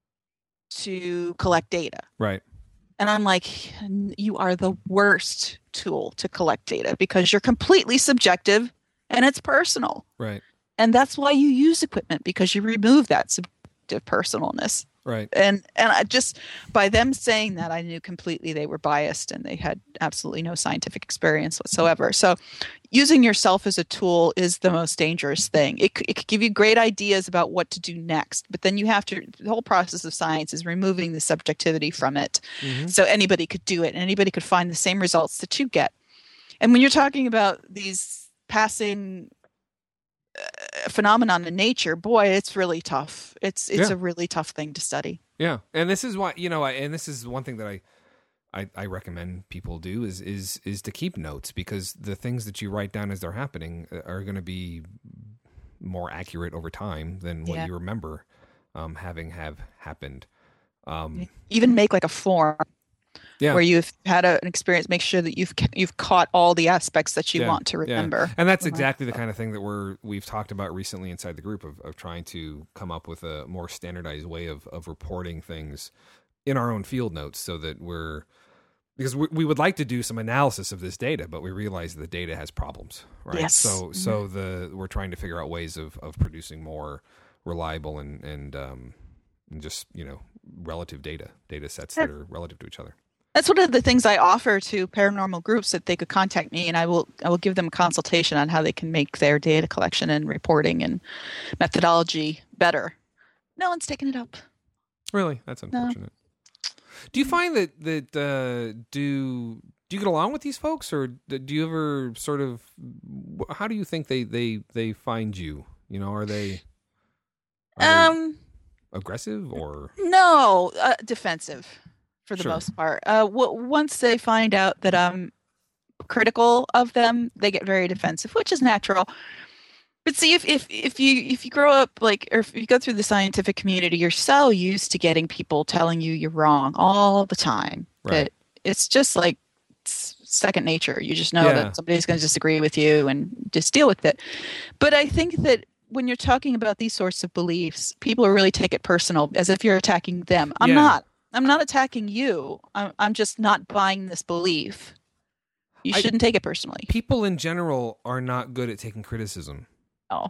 to collect data. Right. And I'm like, you are the worst tool to collect data, because you're completely subjective and it's personal. Right. And that's why you use equipment, because you remove that subjective personalness. Right. And I just, by them saying that, I knew completely they were biased and they had absolutely no scientific experience whatsoever. So using yourself as a tool is the most dangerous thing. It could give you great ideas about what to do next, but then the whole process of science is removing the subjectivity from it. Mm-hmm. So anybody could do it, and anybody could find the same results that you get. And when you're talking about these passing phenomenon in nature, boy, it's really tough. It's a really tough thing to study. Yeah. And this is why, and this is one thing that I recommend people do is to keep notes, because the things that you write down as they're happening are going to be more accurate over time than what you remember having have happened. Even make like a form Yeah. where you've had an experience, make sure that you've caught all the aspects that you Yeah, want to yeah, remember. and that's exactly the kind of thing that we've talked about recently inside the group of trying to come up with a more standardized way of reporting things in our own field notes, so that because we would like to do some analysis of this data, but we realize the data has problems, right? Yes. So we're trying to figure out ways of producing more reliable and just relative data sets that are relative to each other. That's one of the things I offer to paranormal groups, that they could contact me, and I will give them a consultation on how they can make their data collection and reporting and methodology better. No one's taken it up. Really, that's unfortunate. No. Do you find that do you get along with these folks, or do you ever sort of, how do you think they find you? Are they aggressive or no, defensive? For the Sure. most part. Once they find out that I'm critical of them, they get very defensive, which is natural. But see, if you grow up or if you go through the scientific community, you're so used to getting people telling you you're wrong all the time that it's just like second nature. You just know that somebody's going to disagree with you and just deal with it. But I think that when you're talking about these sorts of beliefs, people really take it personal, as if you're attacking them. I'm not attacking you. I'm just not buying this belief. You shouldn't take it personally. People in general are not good at taking criticism. Oh,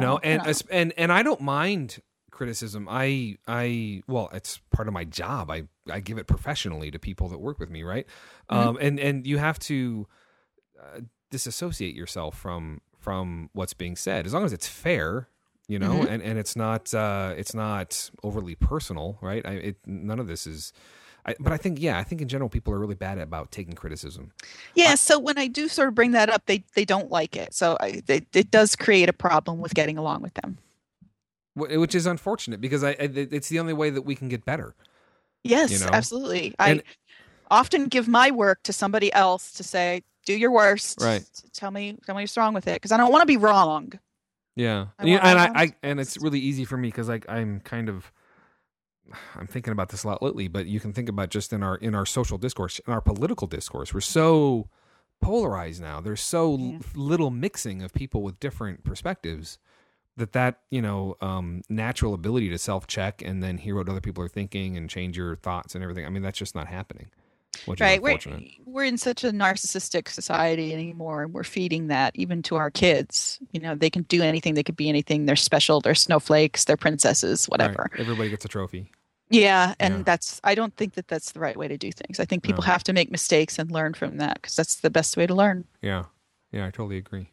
and I don't mind criticism. Well, it's part of my job. I give it professionally to people that work with me, right? Mm-hmm. And you have to disassociate yourself from what's being said, as long as it's fair. And it's not overly personal, right? None of this is, but I think in general people are really bad about taking criticism. Yeah. So when I do sort of bring that up, they don't like it. So it does create a problem with getting along with them, which is unfortunate, because it's the only way that we can get better. Yes, absolutely. I often give my work to somebody else to say, do your worst. Right. Tell me what's wrong with it, because I don't want to be wrong. Yeah, and it's really easy for me, because I'm thinking about this a lot lately. But you can think about just in our social discourse, in our political discourse, we're so polarized now. There's so little mixing of people with different perspectives that natural ability to self-check and then hear what other people are thinking and change your thoughts and everything. I mean, that's just not happening. Which is unfortunate. We're in such a narcissistic society anymore, and we're feeding that even to our kids. They can do anything, they could be anything. They're special, they're snowflakes, they're princesses, whatever. Right. Everybody gets a trophy. Yeah, and I don't think that that's the right way to do things. I think people have to make mistakes and learn from that, because that's the best way to learn. Yeah, I totally agree.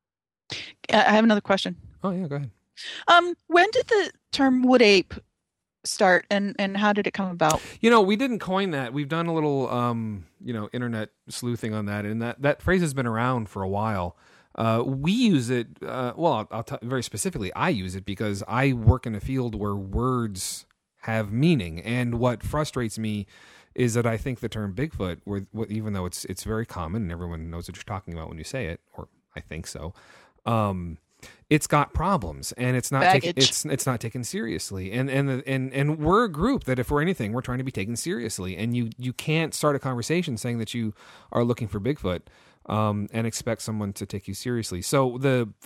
I have another question. Oh yeah, go ahead. When did the term wood ape start, and how did it come about? We didn't coin that. We've done a little internet sleuthing on that, and that phrase has been around for a while. We use it, I'll very specifically, I use it because I work in a field where words have meaning, and what frustrates me is that I think the term Bigfoot, even though it's very common and everyone knows what you're talking about when you say it, or I think so, it's got problems, and it's not it's not taken seriously, and we're a group that, if we're anything, we're trying to be taken seriously, and you can't start a conversation saying that you are looking for Bigfoot and expect someone to take you seriously. So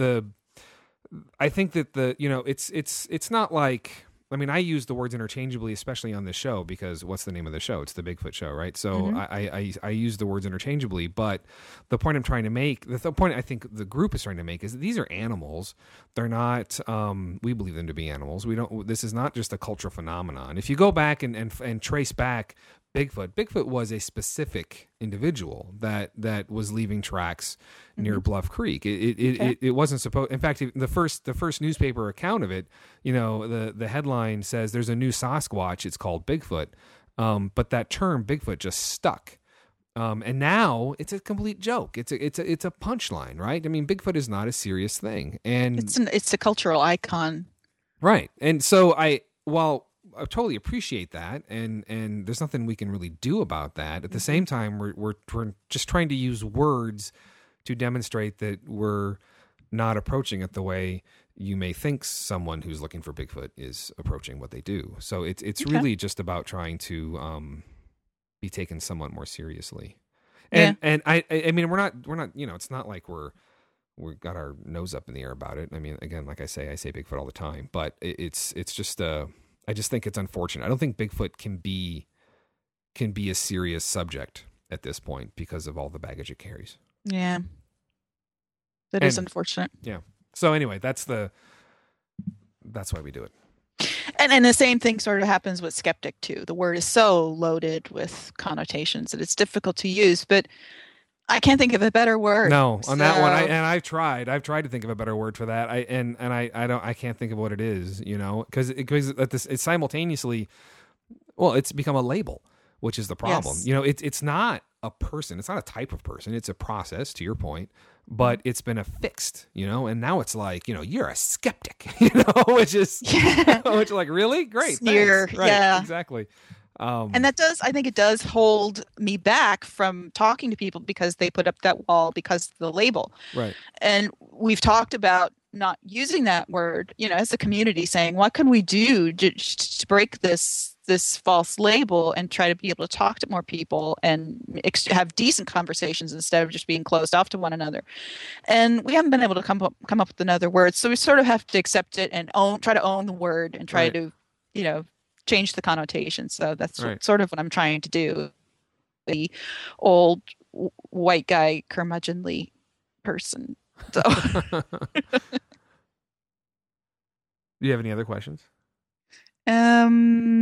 I think that it's not like, I mean, I use the words interchangeably, especially on this show, because what's the name of the show? It's the Bigfoot Show, right? So I use the words interchangeably, but the point I'm trying to make, the point I think the group is trying to make, is that these are animals. They're not, we believe them to be animals. This is not just a cultural phenomenon. If you go back and trace back Bigfoot was a specific individual that was leaving tracks near Bluff Creek. It wasn't supposed. In fact, the first newspaper account of it, the headline says there's a new Sasquatch. It's called Bigfoot, but that term Bigfoot just stuck. And now it's a complete joke. It's a punchline, right? I mean, Bigfoot is not a serious thing, and it's a cultural icon, right? And so while I totally appreciate that, and there's nothing we can really do about that. At the same time, we're just trying to use words to demonstrate that we're not approaching it the way you may think someone who's looking for Bigfoot is approaching what they do. So it's really just about trying to be taken somewhat more seriously. Yeah. And I mean, we're not, it's not like we got our nose up in the air about it. I mean, again, like I say Bigfoot all the time, but it's just, I just think it's unfortunate. I don't think Bigfoot can be a serious subject at this point because of all the baggage it carries. Yeah. That is unfortunate. Yeah. So anyway, that's why we do it. And the same thing sort of happens with skeptic too. The word is so loaded with connotations that it's difficult to use, but I can't think of a better word. No, on that one, I've tried to think of a better word for that. I can't think of what it is, because it's simultaneously, well, it's become a label, which is the problem. Yes. It's not a person, it's not a type of person, it's a process, to your point, but it's been affixed, and now it's like, you're a skeptic, which is, which like, really? Great. Sneer. Right, yeah, exactly. And I think it does hold me back from talking to people because they put up that wall because of the label. Right. And we've talked about not using that word, as a community, saying, what can we do to break this false label and try to be able to talk to more people and have decent conversations instead of just being closed off to one another. And we haven't been able to come up with another word. So we sort of have to accept it and try to own the word and try to, change the connotation. So that's sort of what I'm trying to do. The old white guy curmudgeonly person. So do you have any other questions? Well,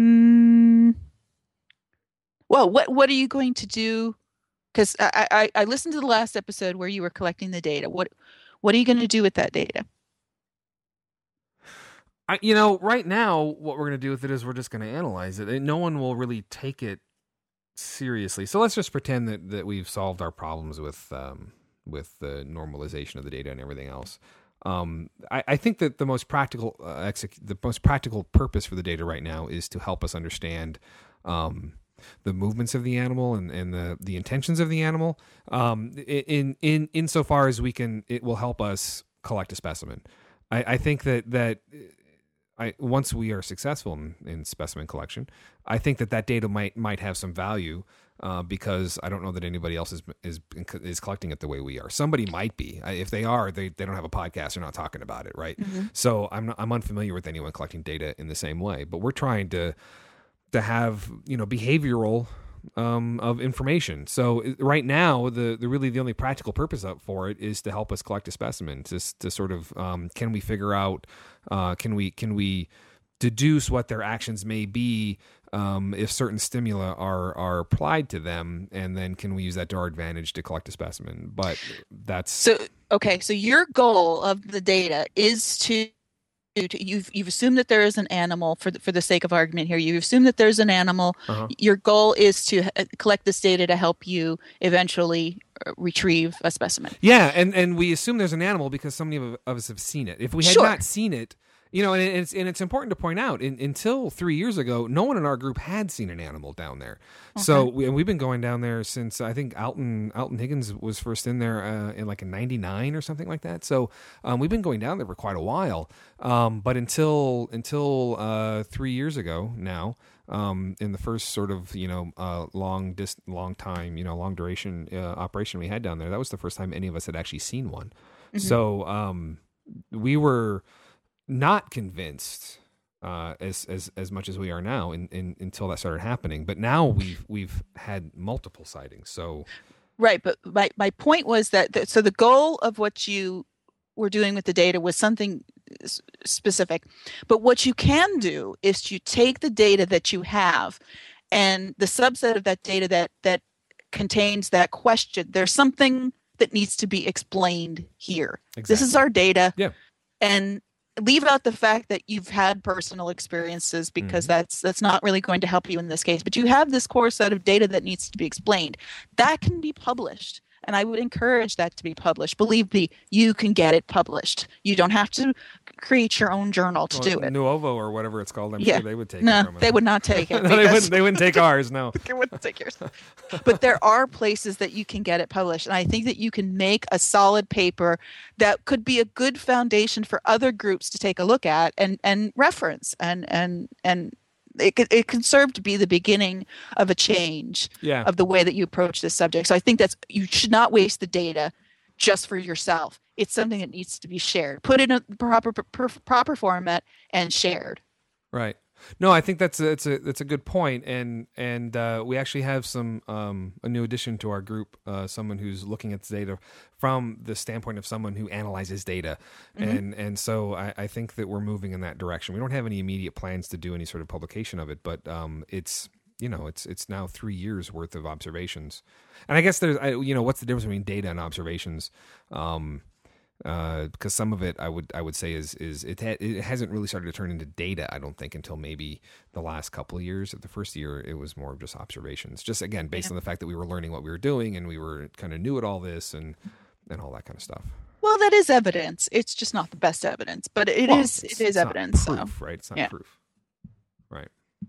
what are you going to do? Because I listened to the last episode where you were collecting the data. What are you going to do with that data? Right now, what we're going to do with it is we're just going to analyze it. No one will really take it seriously. So let's just pretend that we've solved our problems with the normalization of the data and everything else. I think that the most practical purpose for the data right now is to help us understand the movements of the animal and the intentions of the animal. Insofar as it will help us collect a specimen. I think that once we are successful in specimen collection, I think that data might have some value. Because I don't know that anybody else is collecting it the way we are. Somebody might be. If they are, they don't have a podcast. They're not talking about it, right? Mm-hmm. So I'm unfamiliar with anyone collecting data in the same way. But we're trying to have behavioral of information. So right now, the only practical purpose for it is to help us collect a specimen. To sort of can we figure out can we deduce what their actions may be if certain stimuli are applied to them, and then can we use that to our advantage to collect a specimen? But that's so your goal of the data is to you've assumed that there is an animal for the sake of argument here. You've assumed that there's an animal. Uh-huh. Your goal is to collect this data to help you eventually retrieve a specimen. Yeah, and we assume there's an animal because so many of us have seen it. If we had not seen it, and it's important to point out, until 3 years ago, no one in our group had seen an animal down there. Okay. So we've been going down there since, I think Alton Higgins was first in there in like in '99 or something like that. So we've been going down there for quite a while. But until 3 years ago now, in the first sort of long duration operation we had down there, that was the first time any of us had actually seen one. Mm-hmm. So we were not convinced as much as we are now until that started happening. But now we've had multiple sightings. So right, but my point was that so the goal of what you were doing with the data was something specific. But what you can do is to take the data that you have and the subset of that data that contains that question. There's something that needs to be explained here. Exactly. This is our data. Yeah. And leave out the fact that you've had personal experiences because that's not really going to help you in this case. But you have this core set of data that needs to be explained. That can be published. And I would encourage that to be published. Believe me, you can get it published. You don't have to create your own journal to do it. Nuovo or whatever it's called. I'm sure they would take it from us. They would not take it. No, they wouldn't take ours, no. They wouldn't take yours. But there are places that you can get it published. And I think that you can make a solid paper that could be a good foundation for other groups to take a look at and reference and it can serve to be the beginning of a change Yeah. of the way that you approach this subject. So I think that's you should not waste the data just for yourself. It's something that needs to be shared. Put it in a proper format and shared. Right. No, I think that's a good point, and we actually have some a new addition to our group, someone who's looking at the data from the standpoint of someone who analyzes data, and so I think that we're moving in that direction. We don't have any immediate plans to do any sort of publication of it, but it's it's now 3 years worth of observations, and I guess there's what's the difference between data and observations? Because some of it I would say is it hasn't really started to turn into data, I don't think, until maybe the last couple of years. At the first year, it was more of just observations, just again based on the fact that we were learning what we were doing and we were kind of new at all this and all that kind of stuff. Well, that is evidence. It's just not the best evidence, but it is evidence. Proof, so. Right? It's not proof. Right.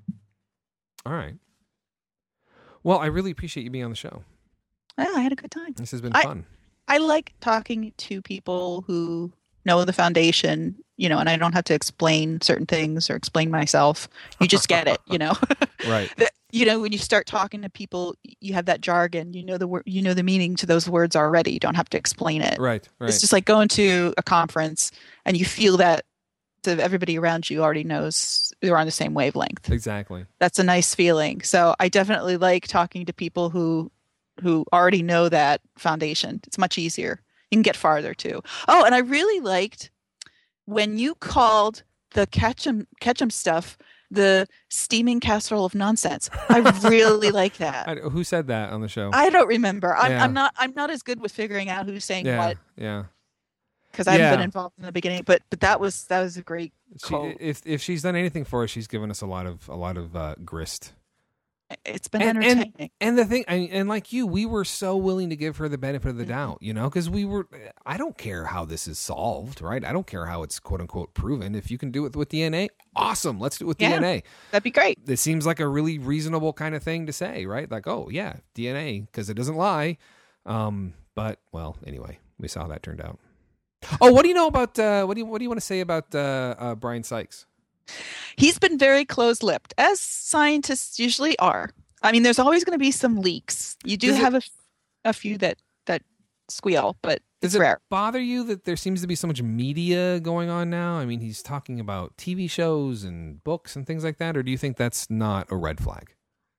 All right. Well, I really appreciate you being on the show. Yeah, I had a good time. This has been fun. I like talking to people who know the foundation, and I don't have to explain certain things or explain myself. You just get it, Right. When you start talking to people, you have that jargon, the meaning to those words already. You don't have to explain it. Right. It's just like going to a conference and you feel that everybody around you already knows they're on the same wavelength. Exactly. That's a nice feeling. So I definitely like talking to people who already know that foundation. It's much easier. You can get farther too. Oh, and I really liked when you called the Ketchum stuff the steaming casserole of nonsense. I really like that. Who said that on the show? I don't remember. I'm not as good with figuring out who's saying what. Yeah. Because I haven't been involved in the beginning, but that was a great quote. If she's done anything for us, she's given us a lot of grist. It's been entertaining. And the thing, and like you, we were so willing to give her the benefit of the doubt, because I don't care how this is solved, right? I don't care how it's quote unquote proven. If you can do it with DNA, awesome. Let's do it with DNA. That'd be great. It seems like a really reasonable kind of thing to say, right? Like, oh yeah, DNA, because it doesn't lie. But well, anyway, we saw how that turned out. Oh, what do you know about, what do you want to say about Brian Sykes? He's been very close-lipped, as scientists usually are. I mean, there's always going to be some leaks. You do have a few that squeal, but it's rare. Does it bother you that there seems to be so much media going on now? I mean, he's talking about TV shows and books and things like that, or do you think that's not a red flag?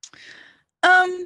I'm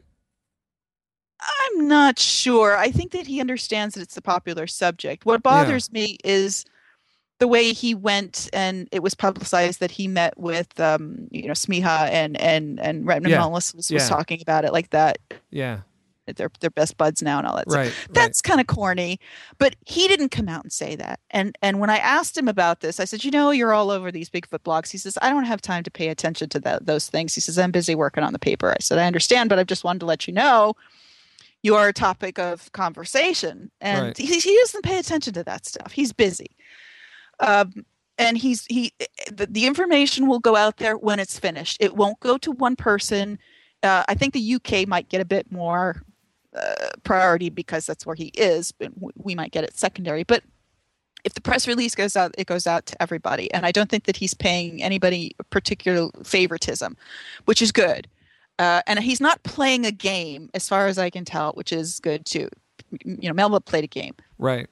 not sure. I think that he understands that it's a popular subject. What bothers me is the way he went, and it was publicized that he met with, Smiha and Redmond Mullis was talking about it like that. Yeah. They're best buds now and all that right, stuff. That's kind of corny, but he didn't come out and say that. And when I asked him about this, I said, you're all over these Bigfoot blogs. He says, I don't have time to pay attention to those things. He says, I'm busy working on the paper. I said, I understand, but I just wanted to let you know you are a topic of conversation. And he doesn't pay attention to that stuff. He's busy. And the information will go out there when it's finished. It won't go to one person. I think the UK might get a bit more priority because that's where he is, but we might get it secondary. But if the press release goes out, it goes out to everybody. And I don't think that he's paying anybody particular favoritism, which is good. And he's not playing a game, as far as I can tell, which is good too. Melba played a game. Right.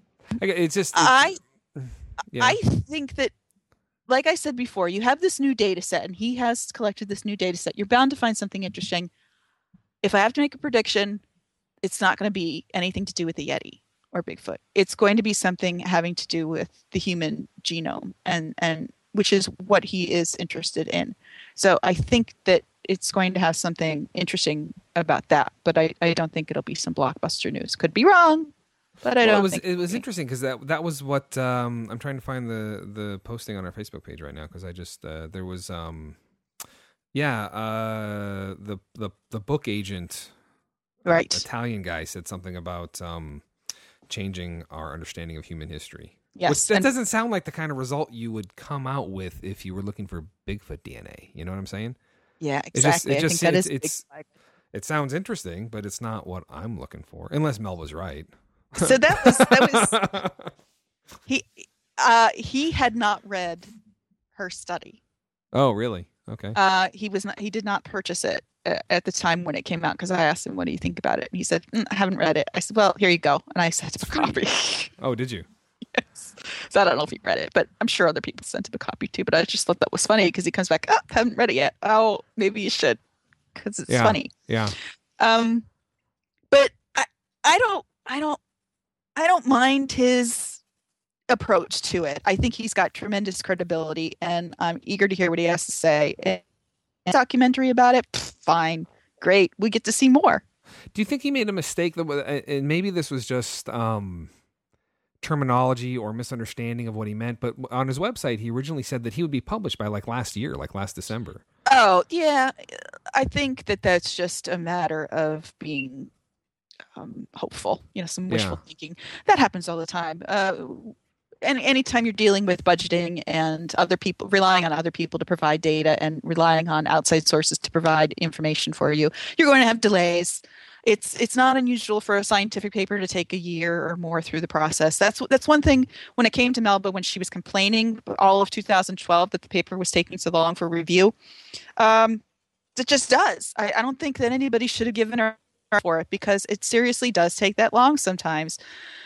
I think that, like I said before, you have this new data set, and he has collected this new data set. You're bound to find something interesting. If I have to make a prediction, it's not going to be anything to do with the Yeti or Bigfoot. It's going to be something having to do with the human genome, and which is what he is interested in. So I think that it's going to have something interesting about that, but I don't think it'll be some blockbuster news. Could be wrong. But I don't. It was interesting because that was what I'm trying to find the posting on our Facebook page right now because I just there was the book agent, right, Italian guy said something about changing our understanding of human history. Yes, that doesn't sound like the kind of result you would come out with if you were looking for Bigfoot DNA. You know what I'm saying? Yeah, exactly. I think that is. It sounds interesting, but it's not what I'm looking for, unless Melba's right. So that was he had not read her study. Oh, really? Okay. He did not purchase it at the time when it came out because I asked him, "What do you think about it?" And he said, "I haven't read it." I said, "Well, here you go," and I sent him a copy. Oh, did you? Yes. So I don't know if he read it, but I'm sure other people sent him a copy too. But I just thought that was funny because he comes back, "Oh, haven't read it yet." Oh, maybe you should because it's funny. Yeah. But I don't mind his approach to it. I think he's got tremendous credibility, and I'm eager to hear what he has to say. And a documentary about it, fine, great. We get to see more. Do you think he made a mistake? And maybe this was just terminology or misunderstanding of what he meant. But on his website, he originally said that he would be published by last December. Oh, yeah. I think that's just a matter of being hopeful, some wishful thinking. That happens all the time. And anytime you're dealing with budgeting and other people, relying on other people to provide data and relying on outside sources to provide information for you, you're going to have delays. It's not unusual for a scientific paper to take a year or more through the process. That's one thing when it came to Melba, when she was complaining all of 2012 that the paper was taking so long for review. It just does. I don't think that anybody should have given her for it because it seriously does take that long sometimes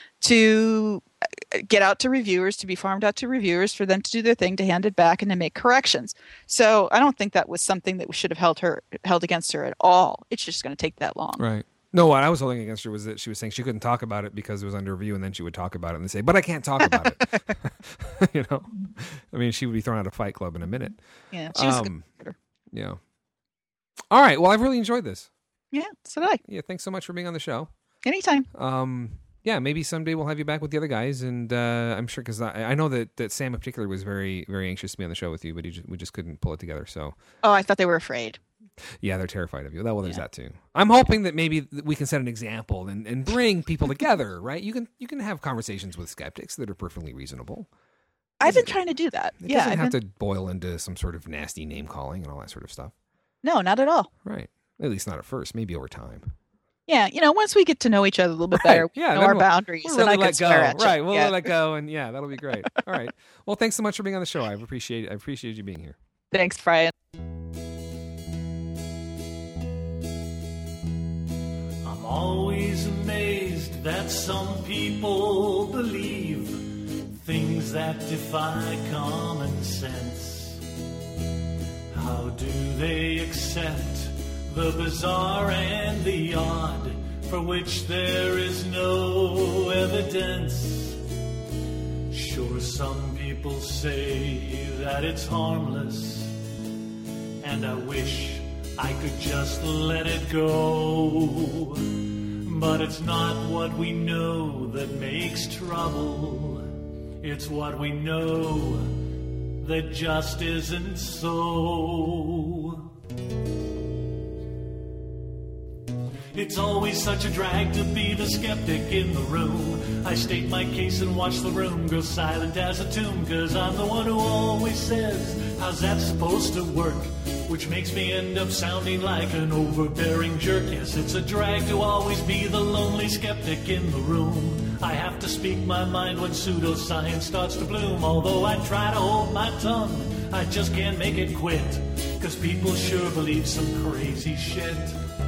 to get out to reviewers, to be farmed out to reviewers, for them to do their thing, to hand it back and to make corrections. So I don't think that was something that we should have held against her at all. It's just going to take that long. Right. No, what I was holding against her was that she was saying she couldn't talk about it because it was under review, and then she would talk about it and say, "But I can't talk about it." I mean, she would be thrown out of Fight Club in a minute. Yeah, she was a good writer. Yeah. All right. Well, I've really enjoyed this. Yeah, so did I. Yeah, thanks so much for being on the show. Anytime. Yeah, maybe someday we'll have you back with the other guys, and I'm sure because I know that Sam in particular was very, very anxious to be on the show with you, but we just couldn't pull it together. So. Oh, I thought they were afraid. Yeah, they're terrified of you. Well, there's that too. I'm hoping that maybe we can set an example and bring people together, right? You can have conversations with skeptics that are perfectly reasonable. I've been trying to do that. It doesn't have to boil into some sort of nasty name calling and all that sort of stuff. No, not at all. Right. At least not at first. Maybe over time. Yeah, once we get to know each other a little bit better, we know our boundaries, we'll really and I can swear at you. Right, we'll let go, and that'll be great. All right. Well, thanks so much for being on the show. I appreciate you being here. Thanks, Brian. I'm always amazed that some people believe things that defy common sense. How do they accept the bizarre and the odd, for which there is no evidence? Sure, some people say that it's harmless, and I wish I could just let it go. But it's not what we know that makes trouble. It's what we know that just isn't so. It's always such a drag to be the skeptic in the room. I state my case and watch the room go silent as a tomb, 'cause I'm the one who always says, how's that supposed to work? Which makes me end up sounding like an overbearing jerk. Yes, it's a drag to always be the lonely skeptic in the room. I have to speak my mind when pseudoscience starts to bloom. Although I try to hold my tongue, I just can't make it quit, 'cause people sure believe some crazy shit.